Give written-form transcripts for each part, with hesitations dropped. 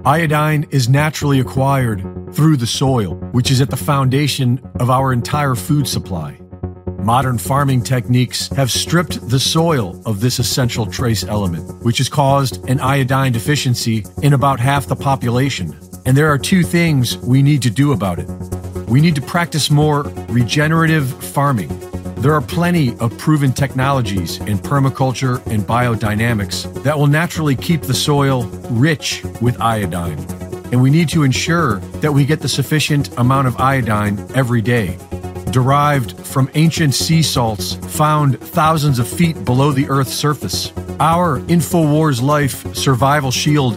Iodine is naturally acquired through the soil, which is at the foundation of our entire food supply. Modern farming techniques have stripped the soil of this essential trace element, which has caused an iodine deficiency in about half the population. And there are two things we need to do about it. We need to practice more regenerative farming. There are plenty of proven technologies in permaculture and biodynamics that will naturally keep the soil rich with iodine. And we need to ensure that we get the sufficient amount of iodine every day. Derived from ancient sea salts found thousands of feet below the Earth's surface. Our InfoWars Life Survival Shield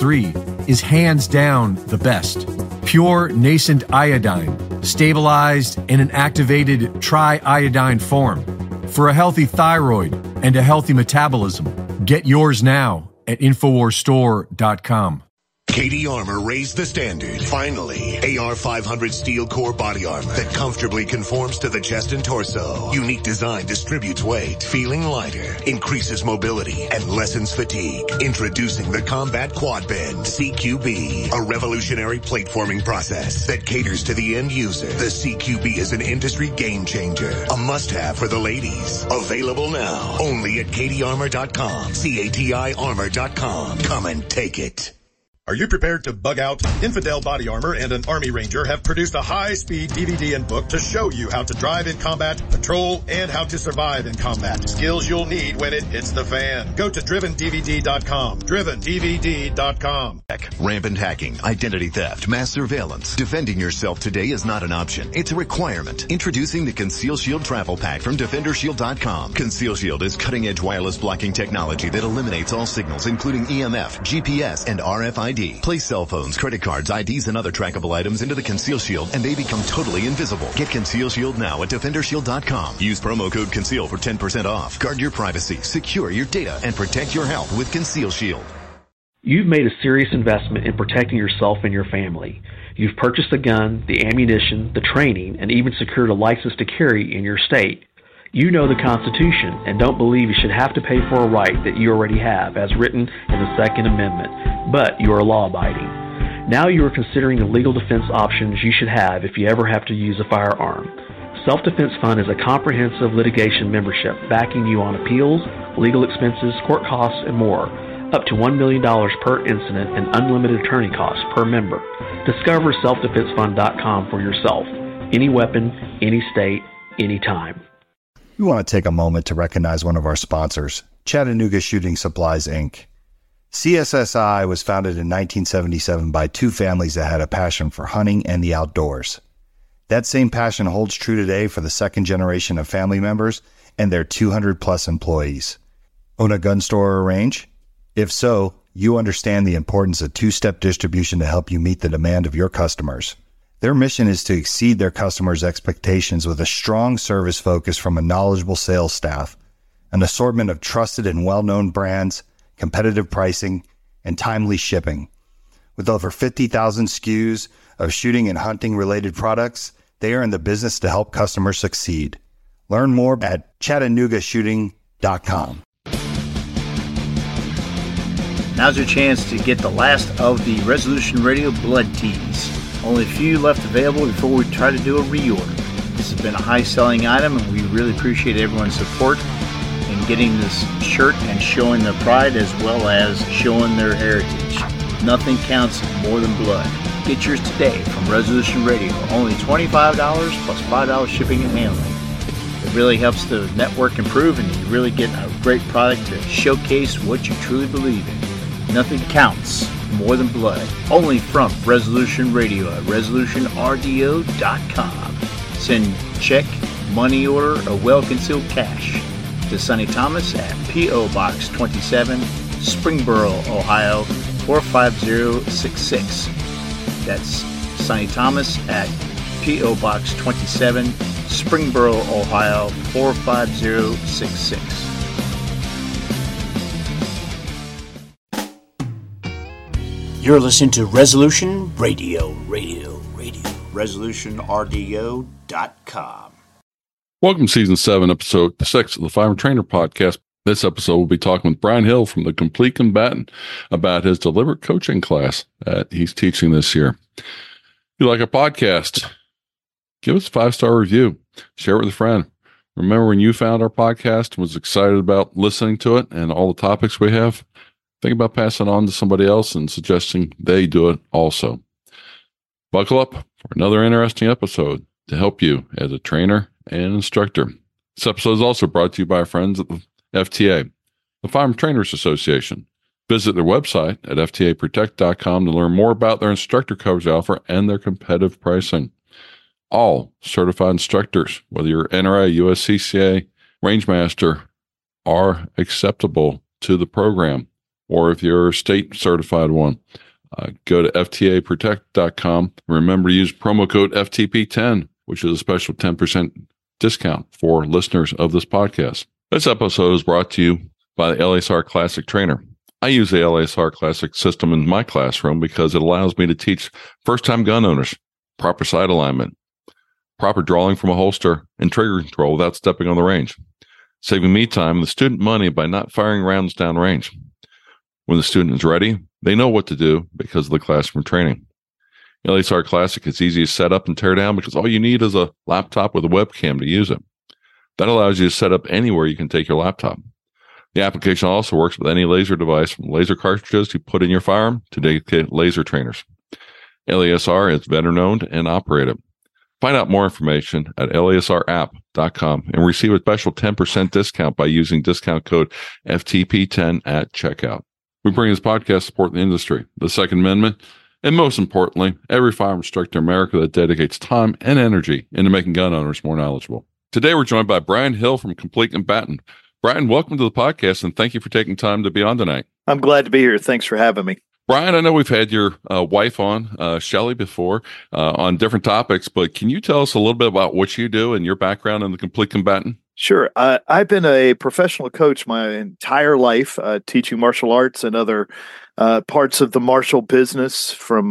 X3 is hands down the best. Pure nascent iodine, stabilized in an activated triiodine form. For a healthy thyroid and a healthy metabolism, get yours now at InfoWarsStore.com. KD Armor raised the standard. Finally, AR-500 steel core body armor that comfortably conforms to the chest and torso. Unique design distributes weight, feeling lighter, increases mobility, and lessens fatigue. Introducing the Combat Quad Bend CQB, a revolutionary plate forming process that caters to the end user. The CQB is an industry game changer, a must-have for the ladies. Available now, only at KDArmor.com, CATIarmor.com. Come and take it. Are you prepared to bug out? Infidel Body Armor and an Army Ranger have produced a high-speed DVD and book to show you how to drive in combat, patrol, and how to survive in combat. Skills you'll need when it hits the fan. Go to DrivenDVD.com. DrivenDVD.com. Rampant hacking, identity theft, mass surveillance. Defending yourself today is not an option. It's a requirement. Introducing the Conceal Shield Travel Pack from DefenderShield.com. Conceal Shield is cutting-edge wireless blocking technology that eliminates all signals, including EMF, GPS, and RFID. Place cell phones, credit cards, IDs, and other trackable items into the Conceal Shield, and they become totally invisible. Get Conceal Shield now at DefenderShield.com. Use promo code CONCEAL for 10% off. Guard your privacy, secure your data, and protect your health with Conceal Shield. You've made a serious investment in protecting yourself and your family. You've purchased the gun, the ammunition, the training, and even secured a license to carry in your state. You know the Constitution and don't believe you should have to pay for a right that you already have, as written in the Second Amendment, but you are law-abiding. Now you are considering the legal defense options you should have if you ever have to use a firearm. Self-Defense Fund is a comprehensive litigation membership backing you on appeals, legal expenses, court costs, and more, up to $1 million per incident and unlimited attorney costs per member. Discover selfdefensefund.com for yourself. Any weapon, any state, anytime. We want to take a moment to recognize one of our sponsors, Chattanooga Shooting Supplies, Inc. CSSI was founded in 1977 by two families that had a passion for hunting and the outdoors. That same passion holds true today for the second generation of family members and their 200-plus employees. Own a gun store or range? If so, you understand the importance of two-step distribution to help you meet the demand of your customers. Their mission is to exceed their customers' expectations with a strong service focus from a knowledgeable sales staff, an assortment of trusted and well-known brands, competitive pricing, and timely shipping. With over 50,000 SKUs of shooting and hunting-related products, they are in the business to help customers succeed. Learn more at ChattanoogaShooting.com. Now's your chance to get the last of the Resolution Radio Blood Tees. Only a few left available before we try to do a reorder. This has been a high-selling item, and we really appreciate everyone's support in getting this shirt and showing their pride as well as showing their heritage. Nothing counts more than blood. Get yours today from Resolution Radio. Only $25 plus $5 shipping and handling. It really helps the network improve, and you really get a great product to showcase what you truly believe in. Nothing counts more than blood. Only from Resolution Radio at resolutionrdo.com. Send check, money order, or well-concealed cash to Sonny Thomas at P.O. Box 27, Springboro, Ohio 45066. That's Sonny Thomas at P.O. Box 27, Springboro, Ohio 45066. You're listening to Resolution Radio. ResolutionRDO.com. Welcome to Season 7, Episode 6 of the Firearm Trainer Podcast, This episode, we'll be talking with Brian Hill from The Complete Combatant about his deliberate coaching class that he's teaching this year. If you like a podcast, give us a 5-star review. Share it with a friend. Remember when you found our podcast and was excited about listening to it and all the topics we have? Think about passing it on to somebody else and suggesting they do it also. Buckle up for another interesting episode to help you as a trainer and instructor. This episode is also brought to you by our friends at the FTA, the Firearm Trainers Association. Visit their website at ftaprotect.com to learn more about their instructor coverage offer and their competitive pricing. All certified instructors, whether you're NRA, USCCA, Rangemaster, are acceptable to the program. Or if you're a state certified one, go to ftaprotect.com. Remember to use promo code FTP10, which is a special 10% discount for listeners of this podcast. This episode is brought to you by the LASR Classic Trainer. I use the LASR Classic system in my classroom because it allows me to teach first-time gun owners proper sight alignment, proper drawing from a holster, and trigger control without stepping on the range, saving me time and the student money by not firing rounds downrange. When the student is ready, they know what to do because of the classroom training. LASR Classic is easy to set up and tear down because all you need is a laptop with a webcam to use it. That allows you to set up anywhere you can take your laptop. The application also works with any laser device, from laser cartridges you put in your firearm to dedicated laser trainers. LASR is veteran-owned and operated. Find out more information at lasrapp.com and receive a special 10% discount by using discount code FTP10 at checkout. We bring this podcast to support the industry, the Second Amendment, and most importantly, every firearm instructor in America that dedicates time and energy into making gun owners more knowledgeable. Today, we're joined by Brian Hill from Complete Combatant. Brian, welcome to the podcast, and thank you for taking time to be on tonight. I'm glad to be here. Thanks for having me. Brian, I know we've had your wife on, Shelley, before on different topics, but can you tell us a little bit about what you do and your background in the Complete Combatant? Sure. I've been a professional coach my entire life, teaching martial arts and other parts of the martial business. From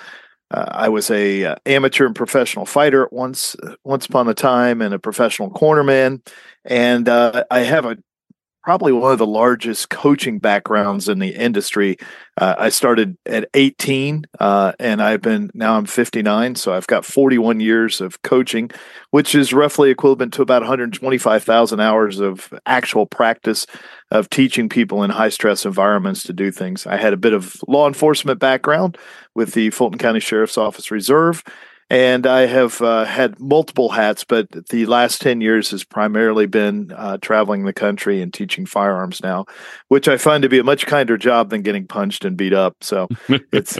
I was a amateur and professional fighter once upon a time, and a professional cornerman, and I have probably one of the largest coaching backgrounds in the industry. I started at 18, and now I'm 59. So I've got 41 years of coaching, which is roughly equivalent to about 125,000 hours of actual practice of teaching people in high stress environments to do things. I had a bit of law enforcement background with the Fulton County Sheriff's Office Reserve. And I have had multiple hats, but the last 10 years has primarily been traveling the country and teaching firearms now, which I find to be a much kinder job than getting punched and beat up. So it's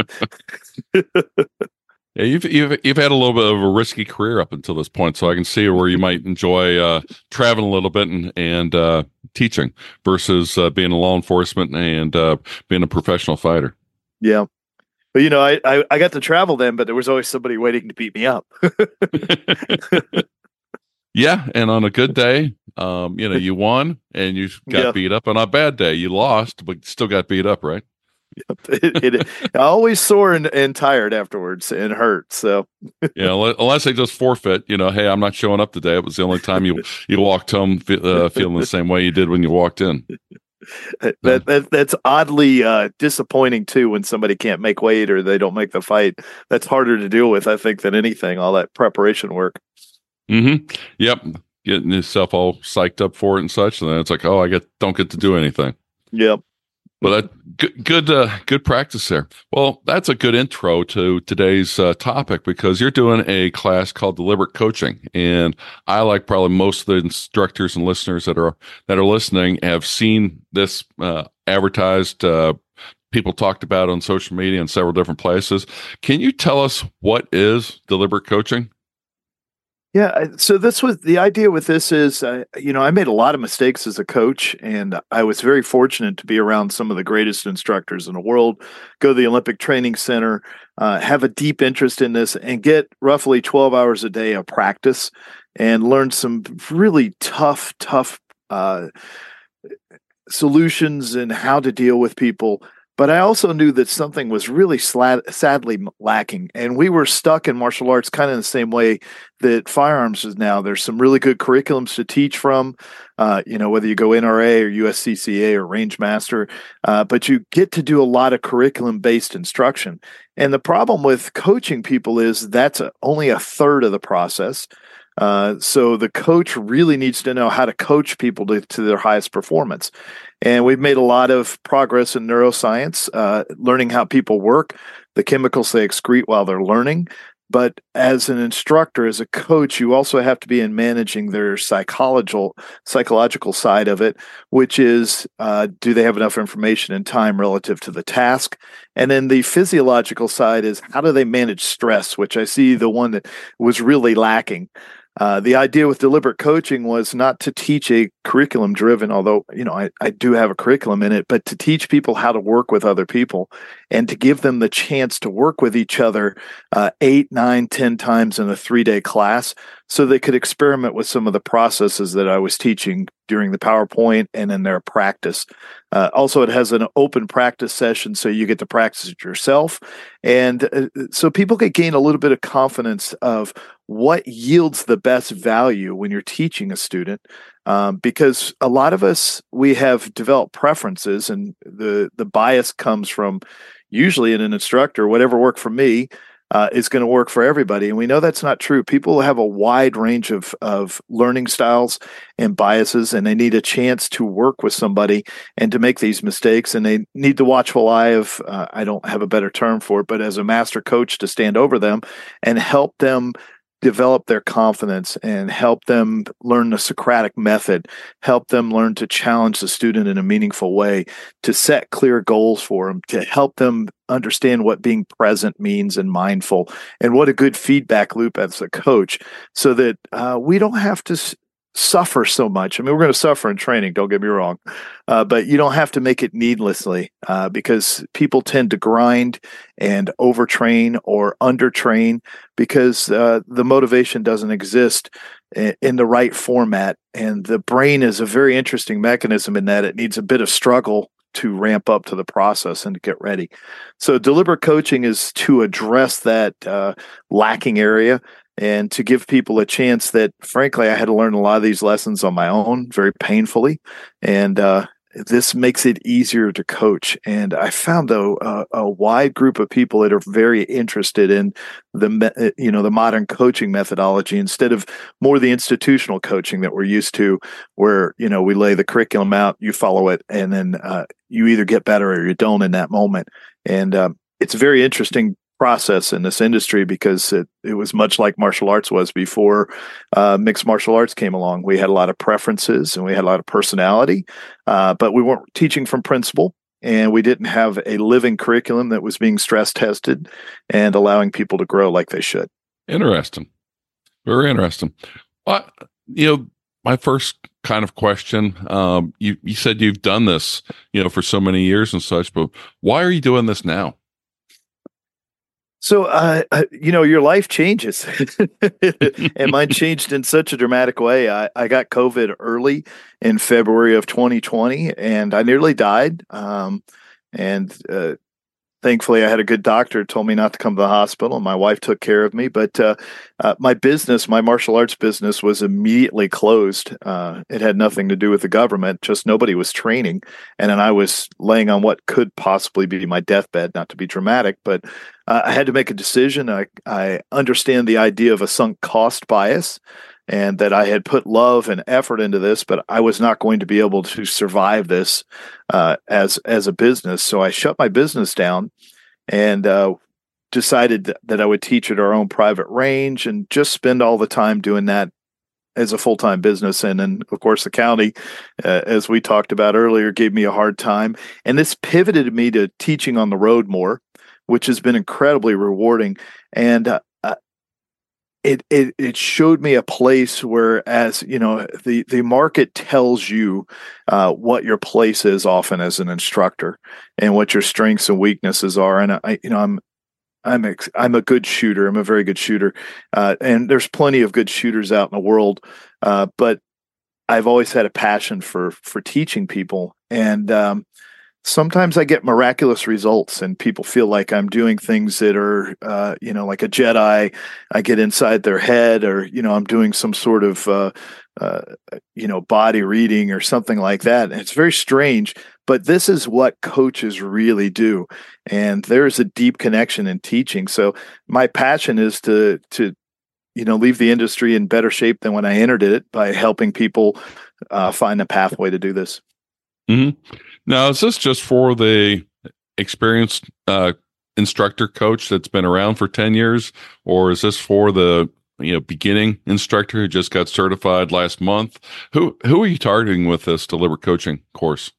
Yeah, you've had a little bit of a risky career up until this point, so I can see where you might enjoy traveling a little bit and teaching versus being in law enforcement and being a professional fighter. Yeah. But, I got to travel then, but there was always somebody waiting to beat me up. Yeah, and on a good day, you won and you got beat up. On a bad day, you lost, but still got beat up, right? Yep. I always sore and tired afterwards and hurt. So unless they just forfeit, hey, I'm not showing up today. It was the only time you walked home feeling the same way you did when you walked in. That's oddly disappointing too when somebody can't make weight or they don't make the fight. That's harder to deal with, I think, than anything. All that preparation work. Mm-hmm. Yep, getting yourself all psyched up for it and such, and then it's like, oh, don't get to do anything. Yep. Well, good practice there. Well, that's a good intro to today's topic because you're doing a class called Deliberate Coaching, and I, like probably most of the instructors and listeners that are listening, have seen this advertised. People talked about it on social media in several different places. Can you tell us what is Deliberate Coaching? Yeah. So this was the idea with this is, I made a lot of mistakes as a coach, and I was very fortunate to be around some of the greatest instructors in the world, go to the Olympic Training Center, have a deep interest in this, and get roughly 12 hours a day of practice and learn some really tough solutions and how to deal with people But I also knew that something was really sadly lacking. And we were stuck in martial arts kind of in the same way that firearms is now. There's some really good curriculums to teach from, whether you go NRA or USCCA or Rangemaster, but you get to do a lot of curriculum-based instruction. And the problem with coaching people is that's only a third of the process. So the coach really needs to know how to coach people to their highest performance. And we've made a lot of progress in neuroscience, learning how people work, the chemicals they excrete while they're learning. But as an instructor, as a coach, you also have to be in managing their psychological side of it, which is, do they have enough information and time relative to the task? And then the physiological side is, how do they manage stress, which I see the one that was really lacking. The idea with deliberate coaching was not to teach a curriculum driven, although, I do have a curriculum in it, but to teach people how to work with other people and to give them the chance to work with each other 8, 9, 10 times in a 3-day class so they could experiment with some of the processes that I was teaching during the PowerPoint and in their practice. Also, it has an open practice session, so you get to practice it yourself. And so people can gain a little bit of confidence of what yields the best value when you're teaching a student. Because a lot of us, we have developed preferences, and the bias comes from usually in an instructor, whatever worked for me is going to work for everybody. And we know that's not true. People have a wide range of learning styles and biases, and they need a chance to work with somebody and to make these mistakes. And they need the watchful eye of, I don't have a better term for it, but as a master coach to stand over them and help them develop their confidence and help them learn the Socratic method, help them learn to challenge the student in a meaningful way, to set clear goals for them, to help them understand what being present means and mindful, and what a good feedback loop as a coach, so that we don't have to suffer so much. I mean, we're going to suffer in training, don't get me wrong, but you don't have to make it needlessly because people tend to grind and overtrain or undertrain because the motivation doesn't exist in the right format. And the brain is a very interesting mechanism in that it needs a bit of struggle to ramp up to the process and to get ready. So deliberate coaching is to address that lacking area and to give people a chance that, frankly, I had to learn a lot of these lessons on my own, very painfully. And this makes it easier to coach. And I found, though, a wide group of people that are very interested in the modern coaching methodology instead of more the institutional coaching that we're used to, where, we lay the curriculum out, you follow it, and then you either get better or you don't in that moment. And it's a very interesting process in this industry because it was much like martial arts was before mixed martial arts came along. We had a lot of preferences and we had a lot of personality, but we weren't teaching from principle, and we didn't have a living curriculum that was being stress tested and allowing people to grow like they should. Interesting. Very interesting. My first kind of question, you said you've done this, for so many years and such, but why are you doing this now? So, your life changes and mine changed in such a dramatic way. I got COVID early in February of 2020 and I nearly died. Thankfully, I had a good doctor who told me not to come to the hospital, and my wife took care of me. But my martial arts business, was immediately closed. It had nothing to do with the government, just nobody was training. And then I was laying on what could possibly be my deathbed, not to be dramatic, but I had to make a decision. I understand the idea of a sunk cost bias, and that I had put love and effort into this, but I was not going to be able to survive this as a business. So I shut my business down and decided that I would teach at our own private range and just spend all the time doing that as a full-time business. And then, of course, the county, as we talked about earlier, gave me a hard time. And this pivoted me to teaching on the road more, which has been incredibly rewarding. And It showed me a place where, as the market tells you what your place is often as an instructor and what your strengths and weaknesses are. And I'm a good shooter. I'm a very good shooter, and there's plenty of good shooters out in the world. But I've always had a passion for teaching people, and sometimes I get miraculous results and people feel like I'm doing things that are, like a Jedi. I get inside their head, or, I'm doing some sort of, body reading or something like that. And it's very strange, but this is what coaches really do. And there's a deep connection in teaching. So my passion is to leave the industry in better shape than when I entered it by helping people find a pathway to do this. Mm-hmm. Now, is this just for the experienced instructor coach that's been around for 10 years, or is this for the beginning instructor who just got certified last month? Who are you targeting with this deliberate coaching course?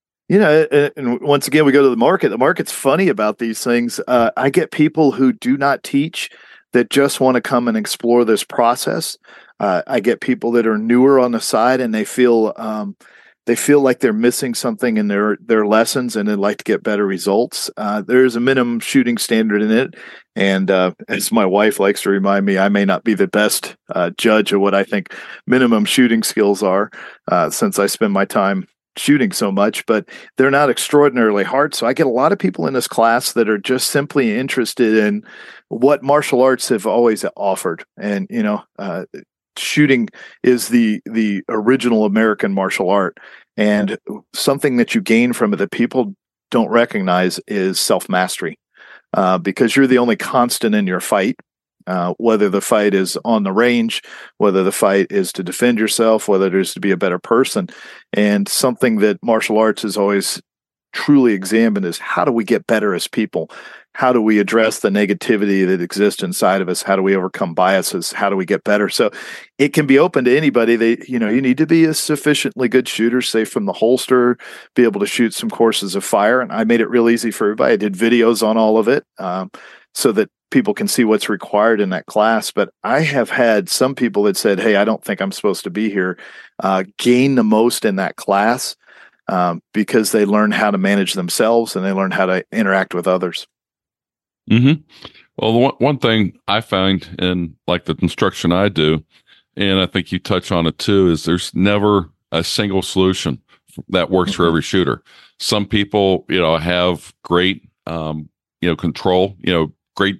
And once again, we go to the market. The market's funny about these things. I get people who do not teach that just want to come and explore this process. I get people that are newer on the side, and they feel like they're missing something in their lessons, and they'd like to get better results. There's a minimum shooting standard in it. And as my wife likes to remind me, I may not be the best judge of what I think minimum shooting skills are, since I spend my time shooting so much, but they're not extraordinarily hard. So I get a lot of people in this class that are just simply interested in what martial arts have always offered. And, shooting is the original American martial art. And something that you gain from it that people don't recognize is self-mastery, because you're the only constant in your fight. Whether the fight is on the range, whether the fight is to defend yourself, whether it is to be a better person. And something that martial arts has always truly examined is, how do we get better as people? How do we address the negativity that exists inside of us? How do we overcome biases? How do we get better? So it can be open to anybody. You need to be a sufficiently good shooter, safe from the holster, be able to shoot some courses of fire. And I made it real easy for everybody. I did videos on all of it, so that people can see what's required in that class. But I have had some people that said, hey, I don't think I'm supposed to be here, gain the most in that class, because they learn how to manage themselves and they learn how to interact with others. Mm-hmm. Well, the one thing I find in like the instruction I do, and I think you touch on it too, is there's never a single solution that works for every shooter. Some people, have great, control, great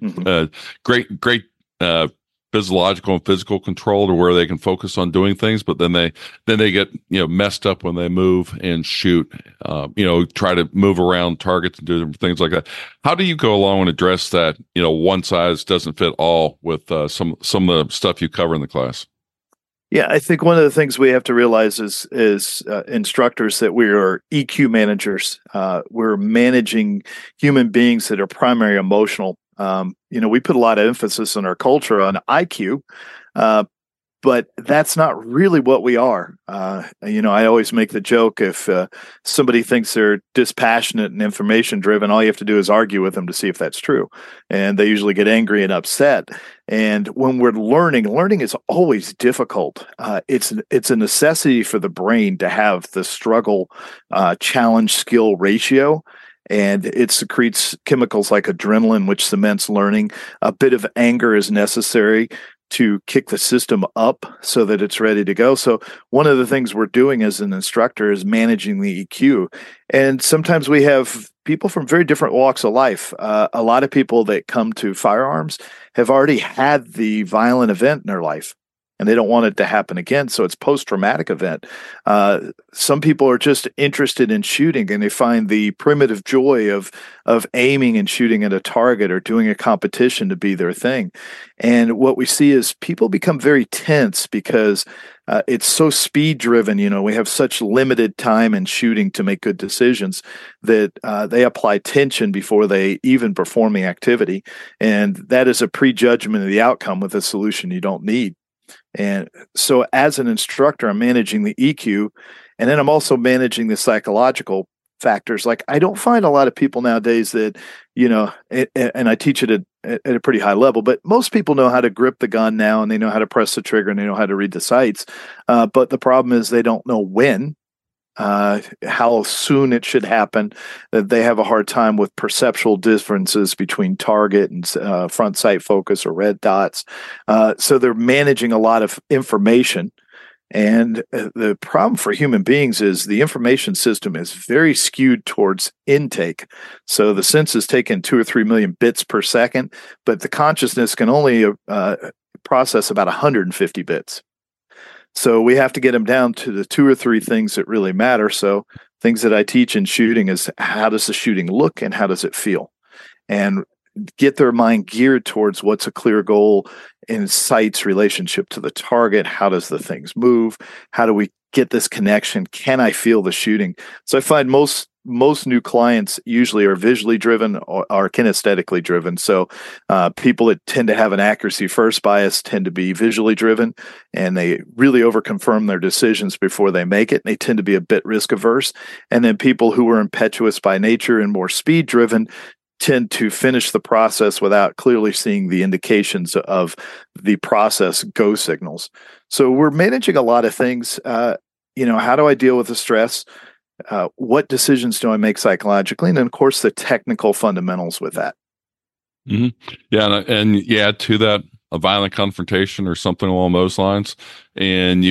physiological and physical control to where they can focus on doing things, but then they get messed up when they move and shoot, try to move around targets and do different things like that. How do you go along and address that? One size doesn't fit all with some of the stuff you cover in the class. Yeah, I think one of the things we have to realize is instructors that we are EQ managers. We're managing human beings that are primarily emotional. We put a lot of emphasis in our culture on IQ, but that's not really what we are. I always make the joke, if somebody thinks they're dispassionate and information driven, all you have to do is argue with them to see if that's true. And they usually get angry and upset. And when we're learning is always difficult. It's a necessity for the brain to have the struggle challenge skill ratio. And it secretes chemicals like adrenaline, which cements learning. A bit of anger is necessary to kick the system up so that it's ready to go. So one of the things we're doing as an instructor is managing the EQ. And sometimes we have people from very different walks of life. A lot of people that come to firearms have already had the violent event in their life, and they don't want it to happen again. So it's post-traumatic event. Some people are just interested in shooting, and they find the primitive joy of aiming and shooting at a target or doing a competition to be their thing. And what we see is people become very tense because it's so speed driven. We have such limited time in shooting to make good decisions that they apply tension before they even perform the activity. And that is a prejudgment of the outcome with a solution you don't need. And so as an instructor, I'm managing the EQ, and then I'm also managing the psychological factors. Like, I don't find a lot of people nowadays that, and I teach it at a pretty high level, but most people know how to grip the gun now, and they know how to press the trigger, and they know how to read the sights. But the problem is they don't know when, how soon it should happen. That they have a hard time with perceptual differences between target and front sight focus or red dots. So they're managing a lot of information, And the problem for human beings is the information system is very skewed towards intake. So the sense is taking 2 or 3 million bits per second, but the consciousness can only process about 150 bits. So we have to get them down to the 2 or 3 things that really matter. So things that I teach in shooting is how does the shooting look and how does it feel? And get their mind geared towards what's a clear goal in sight's relationship to the target. How does the things move? How do we get this connection? Can I feel the shooting? So I find most new clients usually are visually driven or are kinesthetically driven. So people that tend to have an accuracy first bias tend to be visually driven, and they really overconfirm their decisions before they make it. And they tend to be a bit risk averse. And then people who are impetuous by nature and more speed driven tend to finish the process without clearly seeing the indications of the process go signals. So we're managing a lot of things. How do I deal with the stress? What decisions do I make psychologically? And then, of course, the technical fundamentals with that. Mm-hmm. Yeah. And you add to that a violent confrontation or something along those lines. And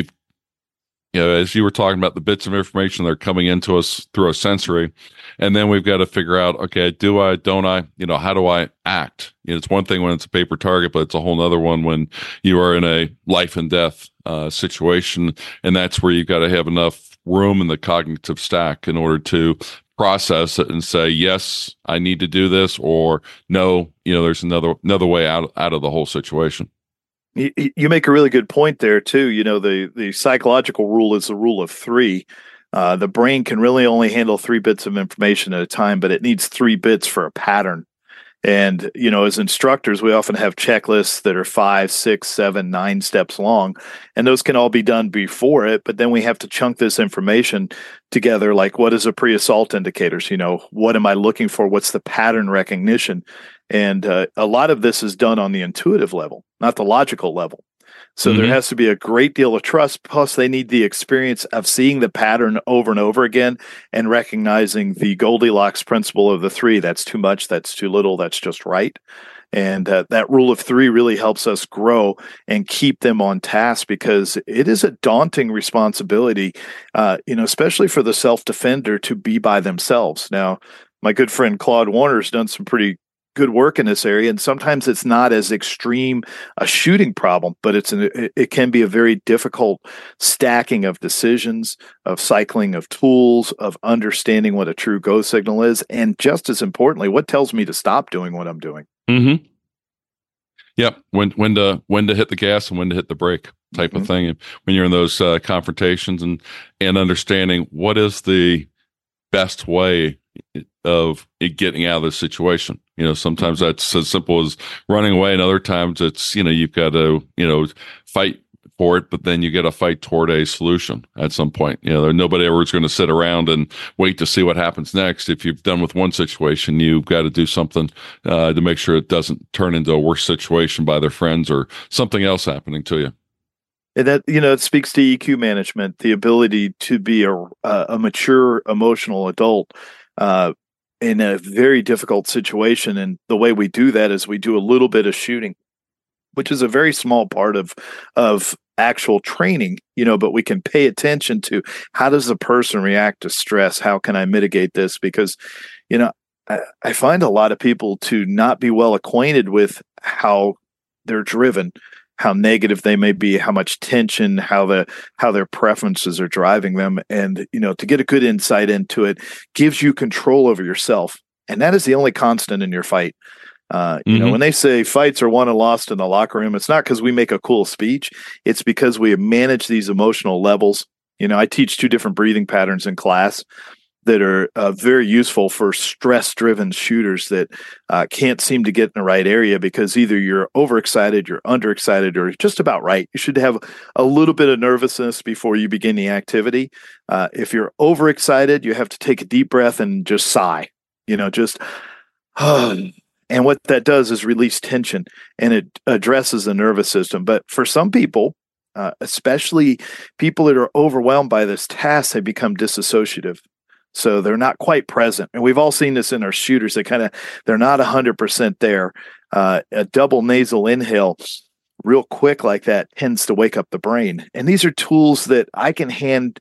as you were talking about the bits of information that are coming into us through a sensory, and then we've got to figure out, okay, do I, don't I, how do I act? It's one thing when it's a paper target, but it's a whole other one when you are in a life and death situation. And that's where you've got to have enough room in the cognitive stack in order to process it and say, yes, I need to do this, or no, there's another way out of the whole situation. You make a really good point there too. The psychological rule is the rule of 3. The brain can really only handle 3 bits of information at a time, but it needs 3 bits for a pattern. And, as instructors, we often have checklists that are 5, 6, 7, 9 steps long, and those can all be done before it. But then we have to chunk this information together. Like, what is a pre-assault indicators? What am I looking for? What's the pattern recognition? And a lot of this is done on the intuitive level, not the logical level. So there has to be a great deal of trust. Plus, they need the experience of seeing the pattern over and over again and recognizing the Goldilocks principle of the 3. That's too much. That's too little. That's just right. And that rule of 3 really helps us grow and keep them on task, because it is a daunting responsibility, especially for the self-defender to be by themselves. Now, my good friend Claude Warner's done some pretty good work in this area, and sometimes it's not as extreme a shooting problem, but it can be a very difficult stacking of decisions, of cycling of tools, of understanding what a true go signal is, and just as importantly, what tells me to stop doing what I'm doing. Mm-hmm. Yep. When to hit the gas and when to hit the brake type of thing. And when you're in those confrontations and understanding what is the best way of it getting out of the situation. Sometimes that's as simple as running away, and other times it's, you've got to, fight for it, but then you got to fight toward a solution at some point. Nobody ever is going to sit around and wait to see what happens next. If you've done with one situation, you've got to do something to make sure it doesn't turn into a worse situation by their friends or something else happening to you. And that, it speaks to EQ management, the ability to be a mature emotional adult in a very difficult situation. And the way we do that is we do a little bit of shooting, which is a very small part of actual training, but we can pay attention to how does the person react to stress? How can I mitigate this? Because, I find a lot of people to not be well acquainted with how they're driven, how negative they may be, how much tension, how their preferences are driving them. And, to get a good insight into it gives you control over yourself. And that is the only constant in your fight. When they say fights are won and lost in the locker room, it's not because we make a cool speech. It's because we manage these emotional levels. I teach 2 different breathing patterns in class that are very useful for stress-driven shooters that can't seem to get in the right area, because either you're overexcited, you're underexcited, or just about right. You should have a little bit of nervousness before you begin the activity. If you're overexcited, you have to take a deep breath and just sigh, and what that does is release tension, and it addresses the nervous system. But for some people, especially people that are overwhelmed by this task, they become disassociative. So they're not quite present. And we've all seen this in our shooters. They're not 100% there. A double nasal inhale real quick like that tends to wake up the brain. And these are tools that I can hand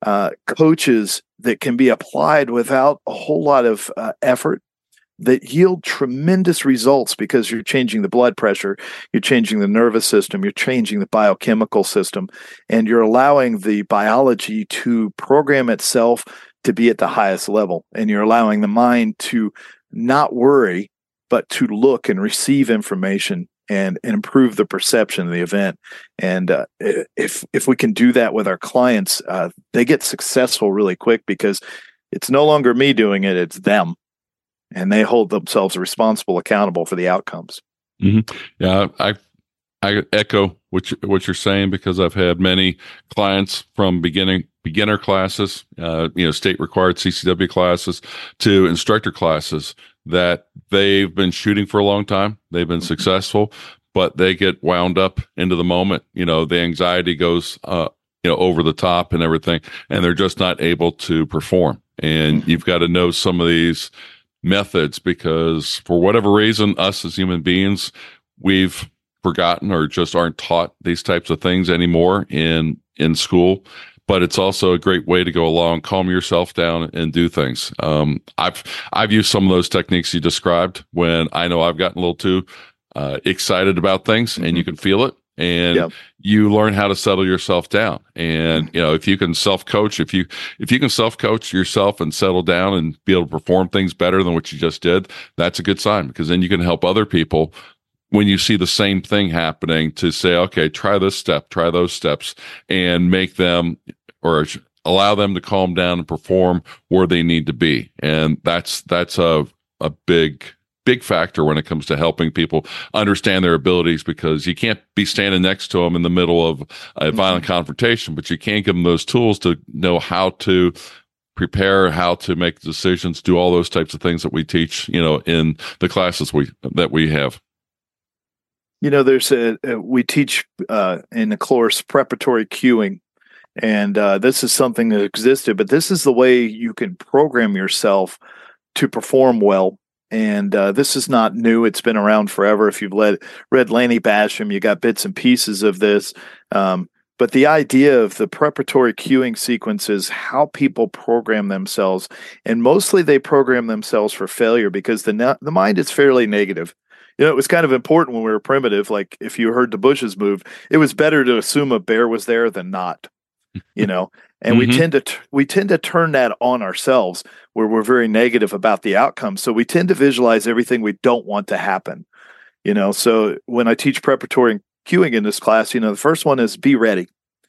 coaches that can be applied without a whole lot of effort, that yield tremendous results, because you're changing the blood pressure, you're changing the nervous system, you're changing the biochemical system, and you're allowing the biology to program itself to be at the highest level. And you're allowing the mind to not worry, but to look and receive information and improve the perception of the event. And if we can do that with our clients, they get successful really quick, because it's no longer me doing it, it's them. And they hold themselves responsible, accountable for the outcomes. Mm-hmm. Yeah, I echo what you're saying, because I've had many clients from beginner classes, state required CCW classes, to instructor classes, that they've been shooting for a long time. They've been successful, but they get wound up into the moment. The anxiety goes, over the top and everything, and they're just not able to perform. And you've got to know some of these methods, because for whatever reason, us as human beings, we've forgotten or just aren't taught these types of things anymore in school. But it's also a great way to go along, calm yourself down, and do things. I've used some of those techniques you described when I know I've gotten a little too excited about things, and you can feel it, and you learn how to settle yourself down. And if you can self-coach, if you can self-coach yourself and settle down and be able to perform things better than what you just did, that's a good sign, because then you can help other people when you see the same thing happening, to say, okay, try this step, try those steps, and make them, or allow them to calm down and perform where they need to be. And that's a big factor when it comes to helping people understand their abilities, because you can't be standing next to them in the middle of a violent confrontation, but you can give them those tools to know how to prepare, how to make decisions, do all those types of things that we teach, in the classes that we have. We teach in the course preparatory cueing, and this is something that existed, but this is the way you can program yourself to perform well. And this is not new. It's been around forever. If you've read Lanny Basham, you got bits and pieces of this. But the idea of the preparatory cueing sequence is how people program themselves. And mostly they program themselves for failure, because the mind is fairly negative. It was kind of important when we were primitive. Like, if you heard the bushes move, it was better to assume a bear was there than not, and we tend to turn that on ourselves, where we're very negative about the outcome. So we tend to visualize everything we don't want to happen, So when I teach preparatory cueing in this class, the first one is be ready.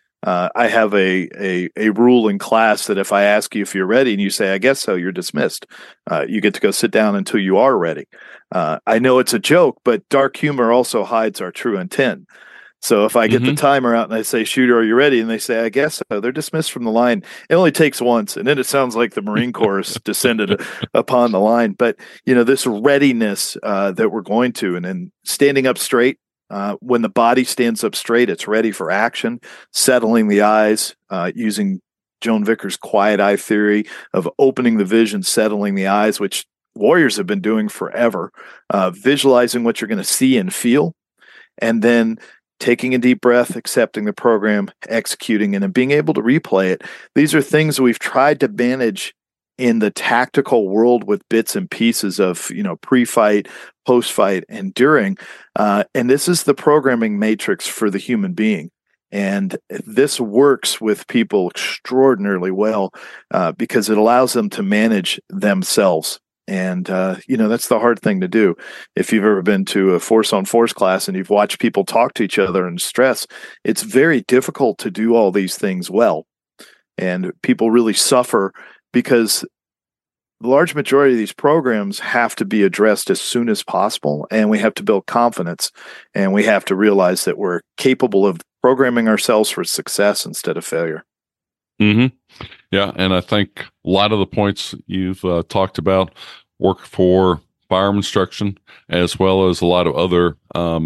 I have a rule in class that if I ask you if you're ready and you say, I guess so, you're dismissed. You get to go sit down until you are ready. I know it's a joke, but dark humor also hides our true intent. So if I get the timer out and I say, shooter, are you ready? And they say, I guess so, they're dismissed from the line. It only takes once. And then it sounds like the Marine Corps has descended upon the line. But, this readiness that we're going to, and then standing up straight. When the body stands up straight, it's ready for action, settling the eyes, using Joan Vickers' quiet eye theory of opening the vision, settling the eyes, which warriors have been doing forever, visualizing what you're going to see and feel, and then taking a deep breath, accepting the program, executing, and then being able to replay it. These are things we've tried to manage in the tactical world with bits and pieces of, pre-fight, post-fight, and during. And this is the programming matrix for the human being. And this works with people extraordinarily well because it allows them to manage themselves. And, that's the hard thing to do. If you've ever been to a force-on-force class and you've watched people talk to each other and stress, it's very difficult to do all these things well. And people really suffer because the large majority of these programs have to be addressed as soon as possible, and we have to build confidence, and we have to realize that we're capable of programming ourselves for success instead of failure. Mm-hmm. Yeah, and I think a lot of the points you've talked about work for firearm instruction as well as a lot of other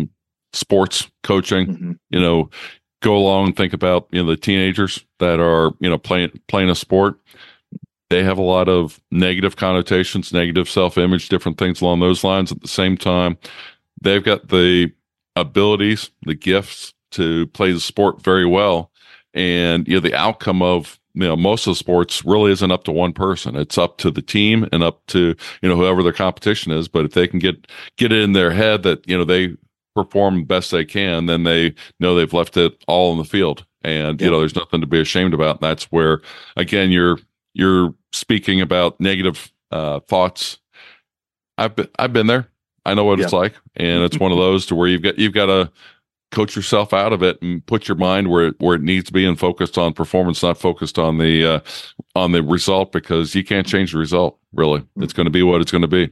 sports coaching. Mm-hmm. Go along and think about the teenagers that are playing a sport. They have a lot of negative connotations, negative self-image, different things along those lines. At the same time, they've got the abilities, the gifts to play the sport very well. And, the outcome of, most of the sports really isn't up to one person. It's up to the team and up to, whoever their competition is. But if they can get it in their head that, they perform best they can, then they know they've left it all in the field. And, there's nothing to be ashamed about. And that's where, again, you're speaking about negative thoughts. I've been there. I know what it's like. And it's one of those to where you've got to coach yourself out of it and put your mind where it needs to be and focused on performance, not focused on the result, because you can't change the result. Really, it's going to be what it's going to be.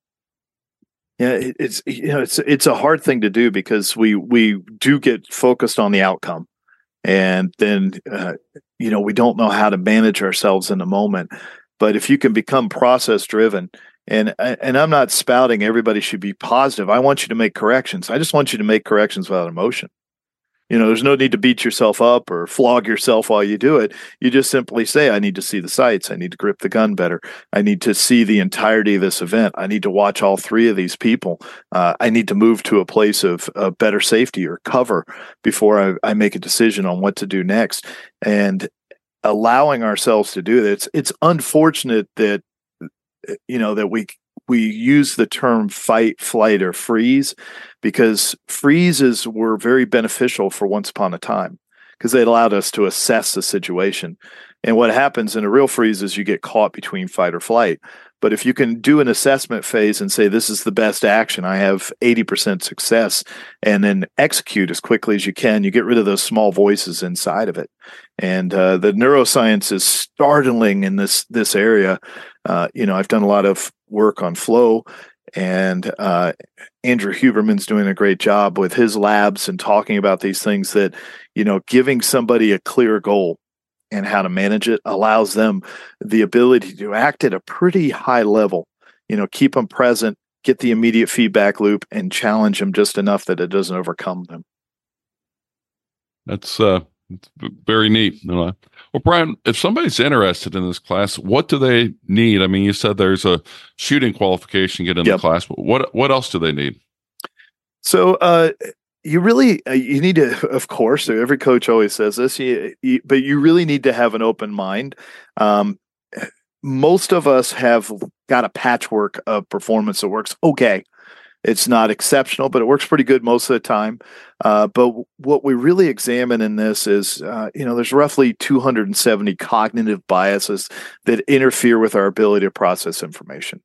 Yeah, it's a hard thing to do because we do get focused on the outcome, and then we don't know how to manage ourselves in the moment. But if you can become process driven, and I'm not spouting everybody should be positive. I want you to make corrections. I just want you to make corrections without emotion. There's no need to beat yourself up or flog yourself while you do it. You just simply say, I need to see the sights. I need to grip the gun better. I need to see the entirety of this event. I need to watch all three of these people. I need to move to a place of better safety or cover before I make a decision on what to do next. And allowing ourselves to do that. It's unfortunate that that we use the term fight, flight, or freeze, because freezes were very beneficial for once upon a time because they allowed us to assess the situation. And what happens in a real freeze is you get caught between fight or flight. But if you can do an assessment phase and say, this is the best action, I have 80% success, and then execute as quickly as you can, you get rid of those small voices inside of it. And the neuroscience is startling in this area. I've done a lot of work on flow, and Andrew Huberman's doing a great job with his labs and talking about these things that, giving somebody a clear goal and how to manage it allows them the ability to act at a pretty high level, keep them present, get the immediate feedback loop, and challenge them just enough that it doesn't overcome them. That's very neat. Well, Brian, if somebody's interested in this class, what do they need? I mean, you said there's a shooting qualification to get in the class, but what else do they need? So, you really, you need to, of course, every coach always says this, but you really need to have an open mind. Most of us have got a patchwork of performance that works okay. It's not exceptional, but it works pretty good most of the time. But what we really examine in this is, there's roughly 270 cognitive biases that interfere with our ability to process information.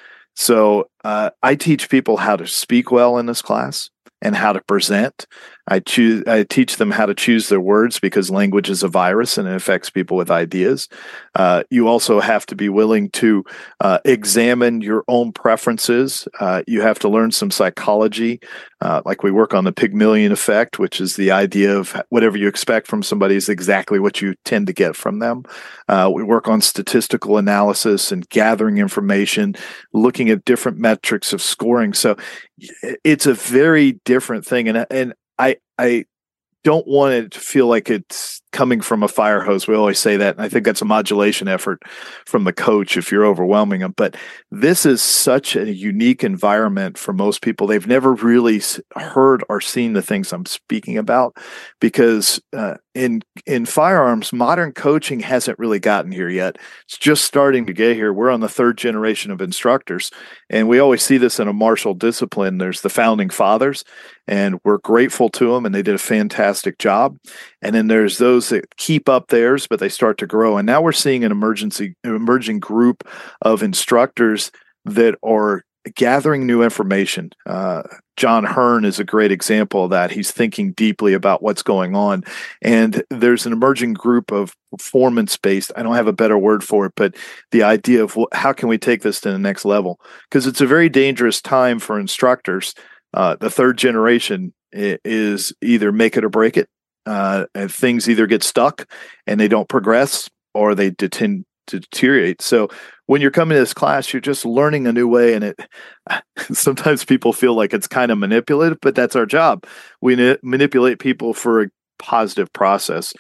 So I teach people how to speak well in this class and how to present. I teach them how to choose their words because language is a virus and it affects people with ideas. You also have to be willing to examine your own preferences. You have to learn some psychology. Like we work on the Pygmalion effect, which is the idea of whatever you expect from somebody is exactly what you tend to get from them. We work on statistical analysis and gathering information, looking at different metrics of scoring. So it's a very different thing. And I don't want it to feel like it's coming from a fire hose. We always say that. And I think that's a modulation effort from the coach if you're overwhelming them. But this is such a unique environment for most people. They've never really heard or seen the things I'm speaking about because in firearms, modern coaching hasn't really gotten here yet. It's just starting to get here. We're on the third generation of instructors. And we always see this in a martial discipline. There's the founding fathers, and we're grateful to them, and they did a fantastic job. And then there's those that keep up theirs, but they start to grow. And now we're seeing an emerging group of instructors that are gathering new information. John Hearn is a great example of that. He's thinking deeply about what's going on. And there's an emerging group of performance-based, I don't have a better word for it, but the idea of how can we take this to the next level? Because it's a very dangerous time for instructors. The third generation is either make it or break it. And things either get stuck and they don't progress or they tend to deteriorate. So when you're coming to this class, you're just learning a new way. And sometimes people feel like it's kind of manipulative, but that's our job. We manipulate people for a positive process.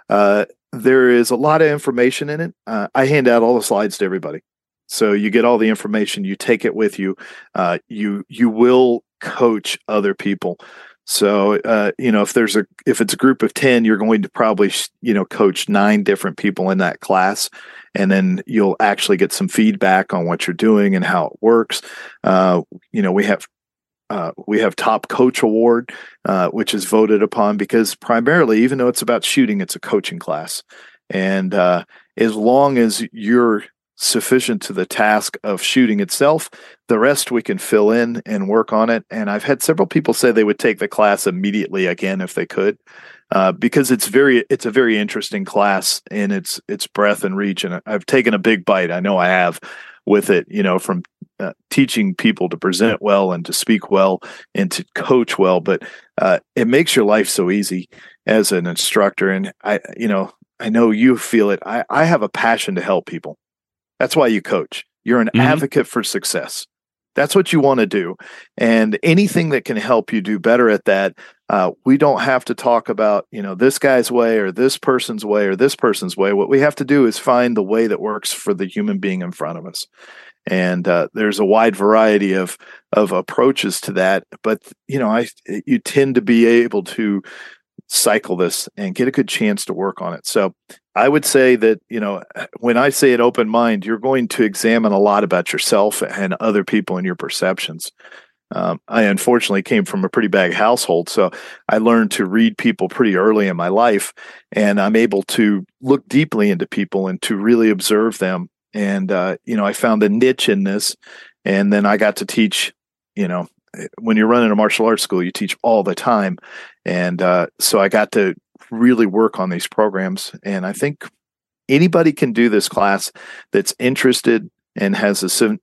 There is a lot of information in it. I hand out all the slides to everybody. So you get all the information, you take it with you. You will coach other people. So, if it's a group of 10, you're going to probably, coach 9 different people in that class. And then you'll actually get some feedback on what you're doing and how it works. We have Top Coach Award, which is voted upon because primarily, even though it's about shooting, it's a coaching class. And as long as you're sufficient to the task of shooting itself, the rest we can fill in and work on it. And I've had several people say they would take the class immediately again if they could, because it's a very interesting class in its breadth and reach. And I've taken a big bite. I know I have with it, from teaching people to present well and to speak well and to coach well. But it makes your life so easy as an instructor. And I know you feel it. I have a passion to help people. That's why you coach. You're an advocate for success. That's what you want to do. And anything that can help you do better at that, we don't have to talk about, this guy's way or this person's way or this person's way. What we have to do is find the way that works for the human being in front of us. And there's a wide variety of approaches to that. But, you tend to be able to cycle this and get a good chance to work on it. So I would say that, when I say an open mind, you're going to examine a lot about yourself and other people and your perceptions. I unfortunately came from a pretty bad household, so I learned to read people pretty early in my life, and I'm able to look deeply into people and to really observe them. And, I found a niche in this, and then I got to teach, when you're running a martial arts school, you teach all the time. And so I got to really work on these programs. And I think anybody can do this class that's interested and has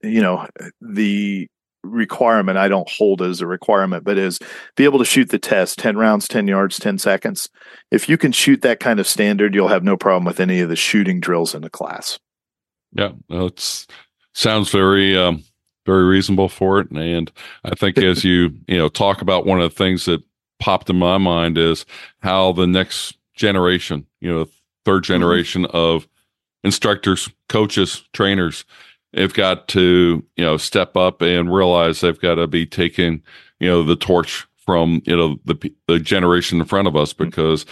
the requirement. I don't hold as a requirement, but is be able to shoot the test, 10 rounds, 10 yards, 10 seconds. If you can shoot that kind of standard, you'll have no problem with any of the shooting drills in the class. Yeah, it sounds very very reasonable for it. And I think as you talk about, one of the things that popped in my mind is how the next generation, third generation of instructors, coaches, trainers, they've got to, step up and realize they've got to be taking, the torch from, the generation in front of us, because,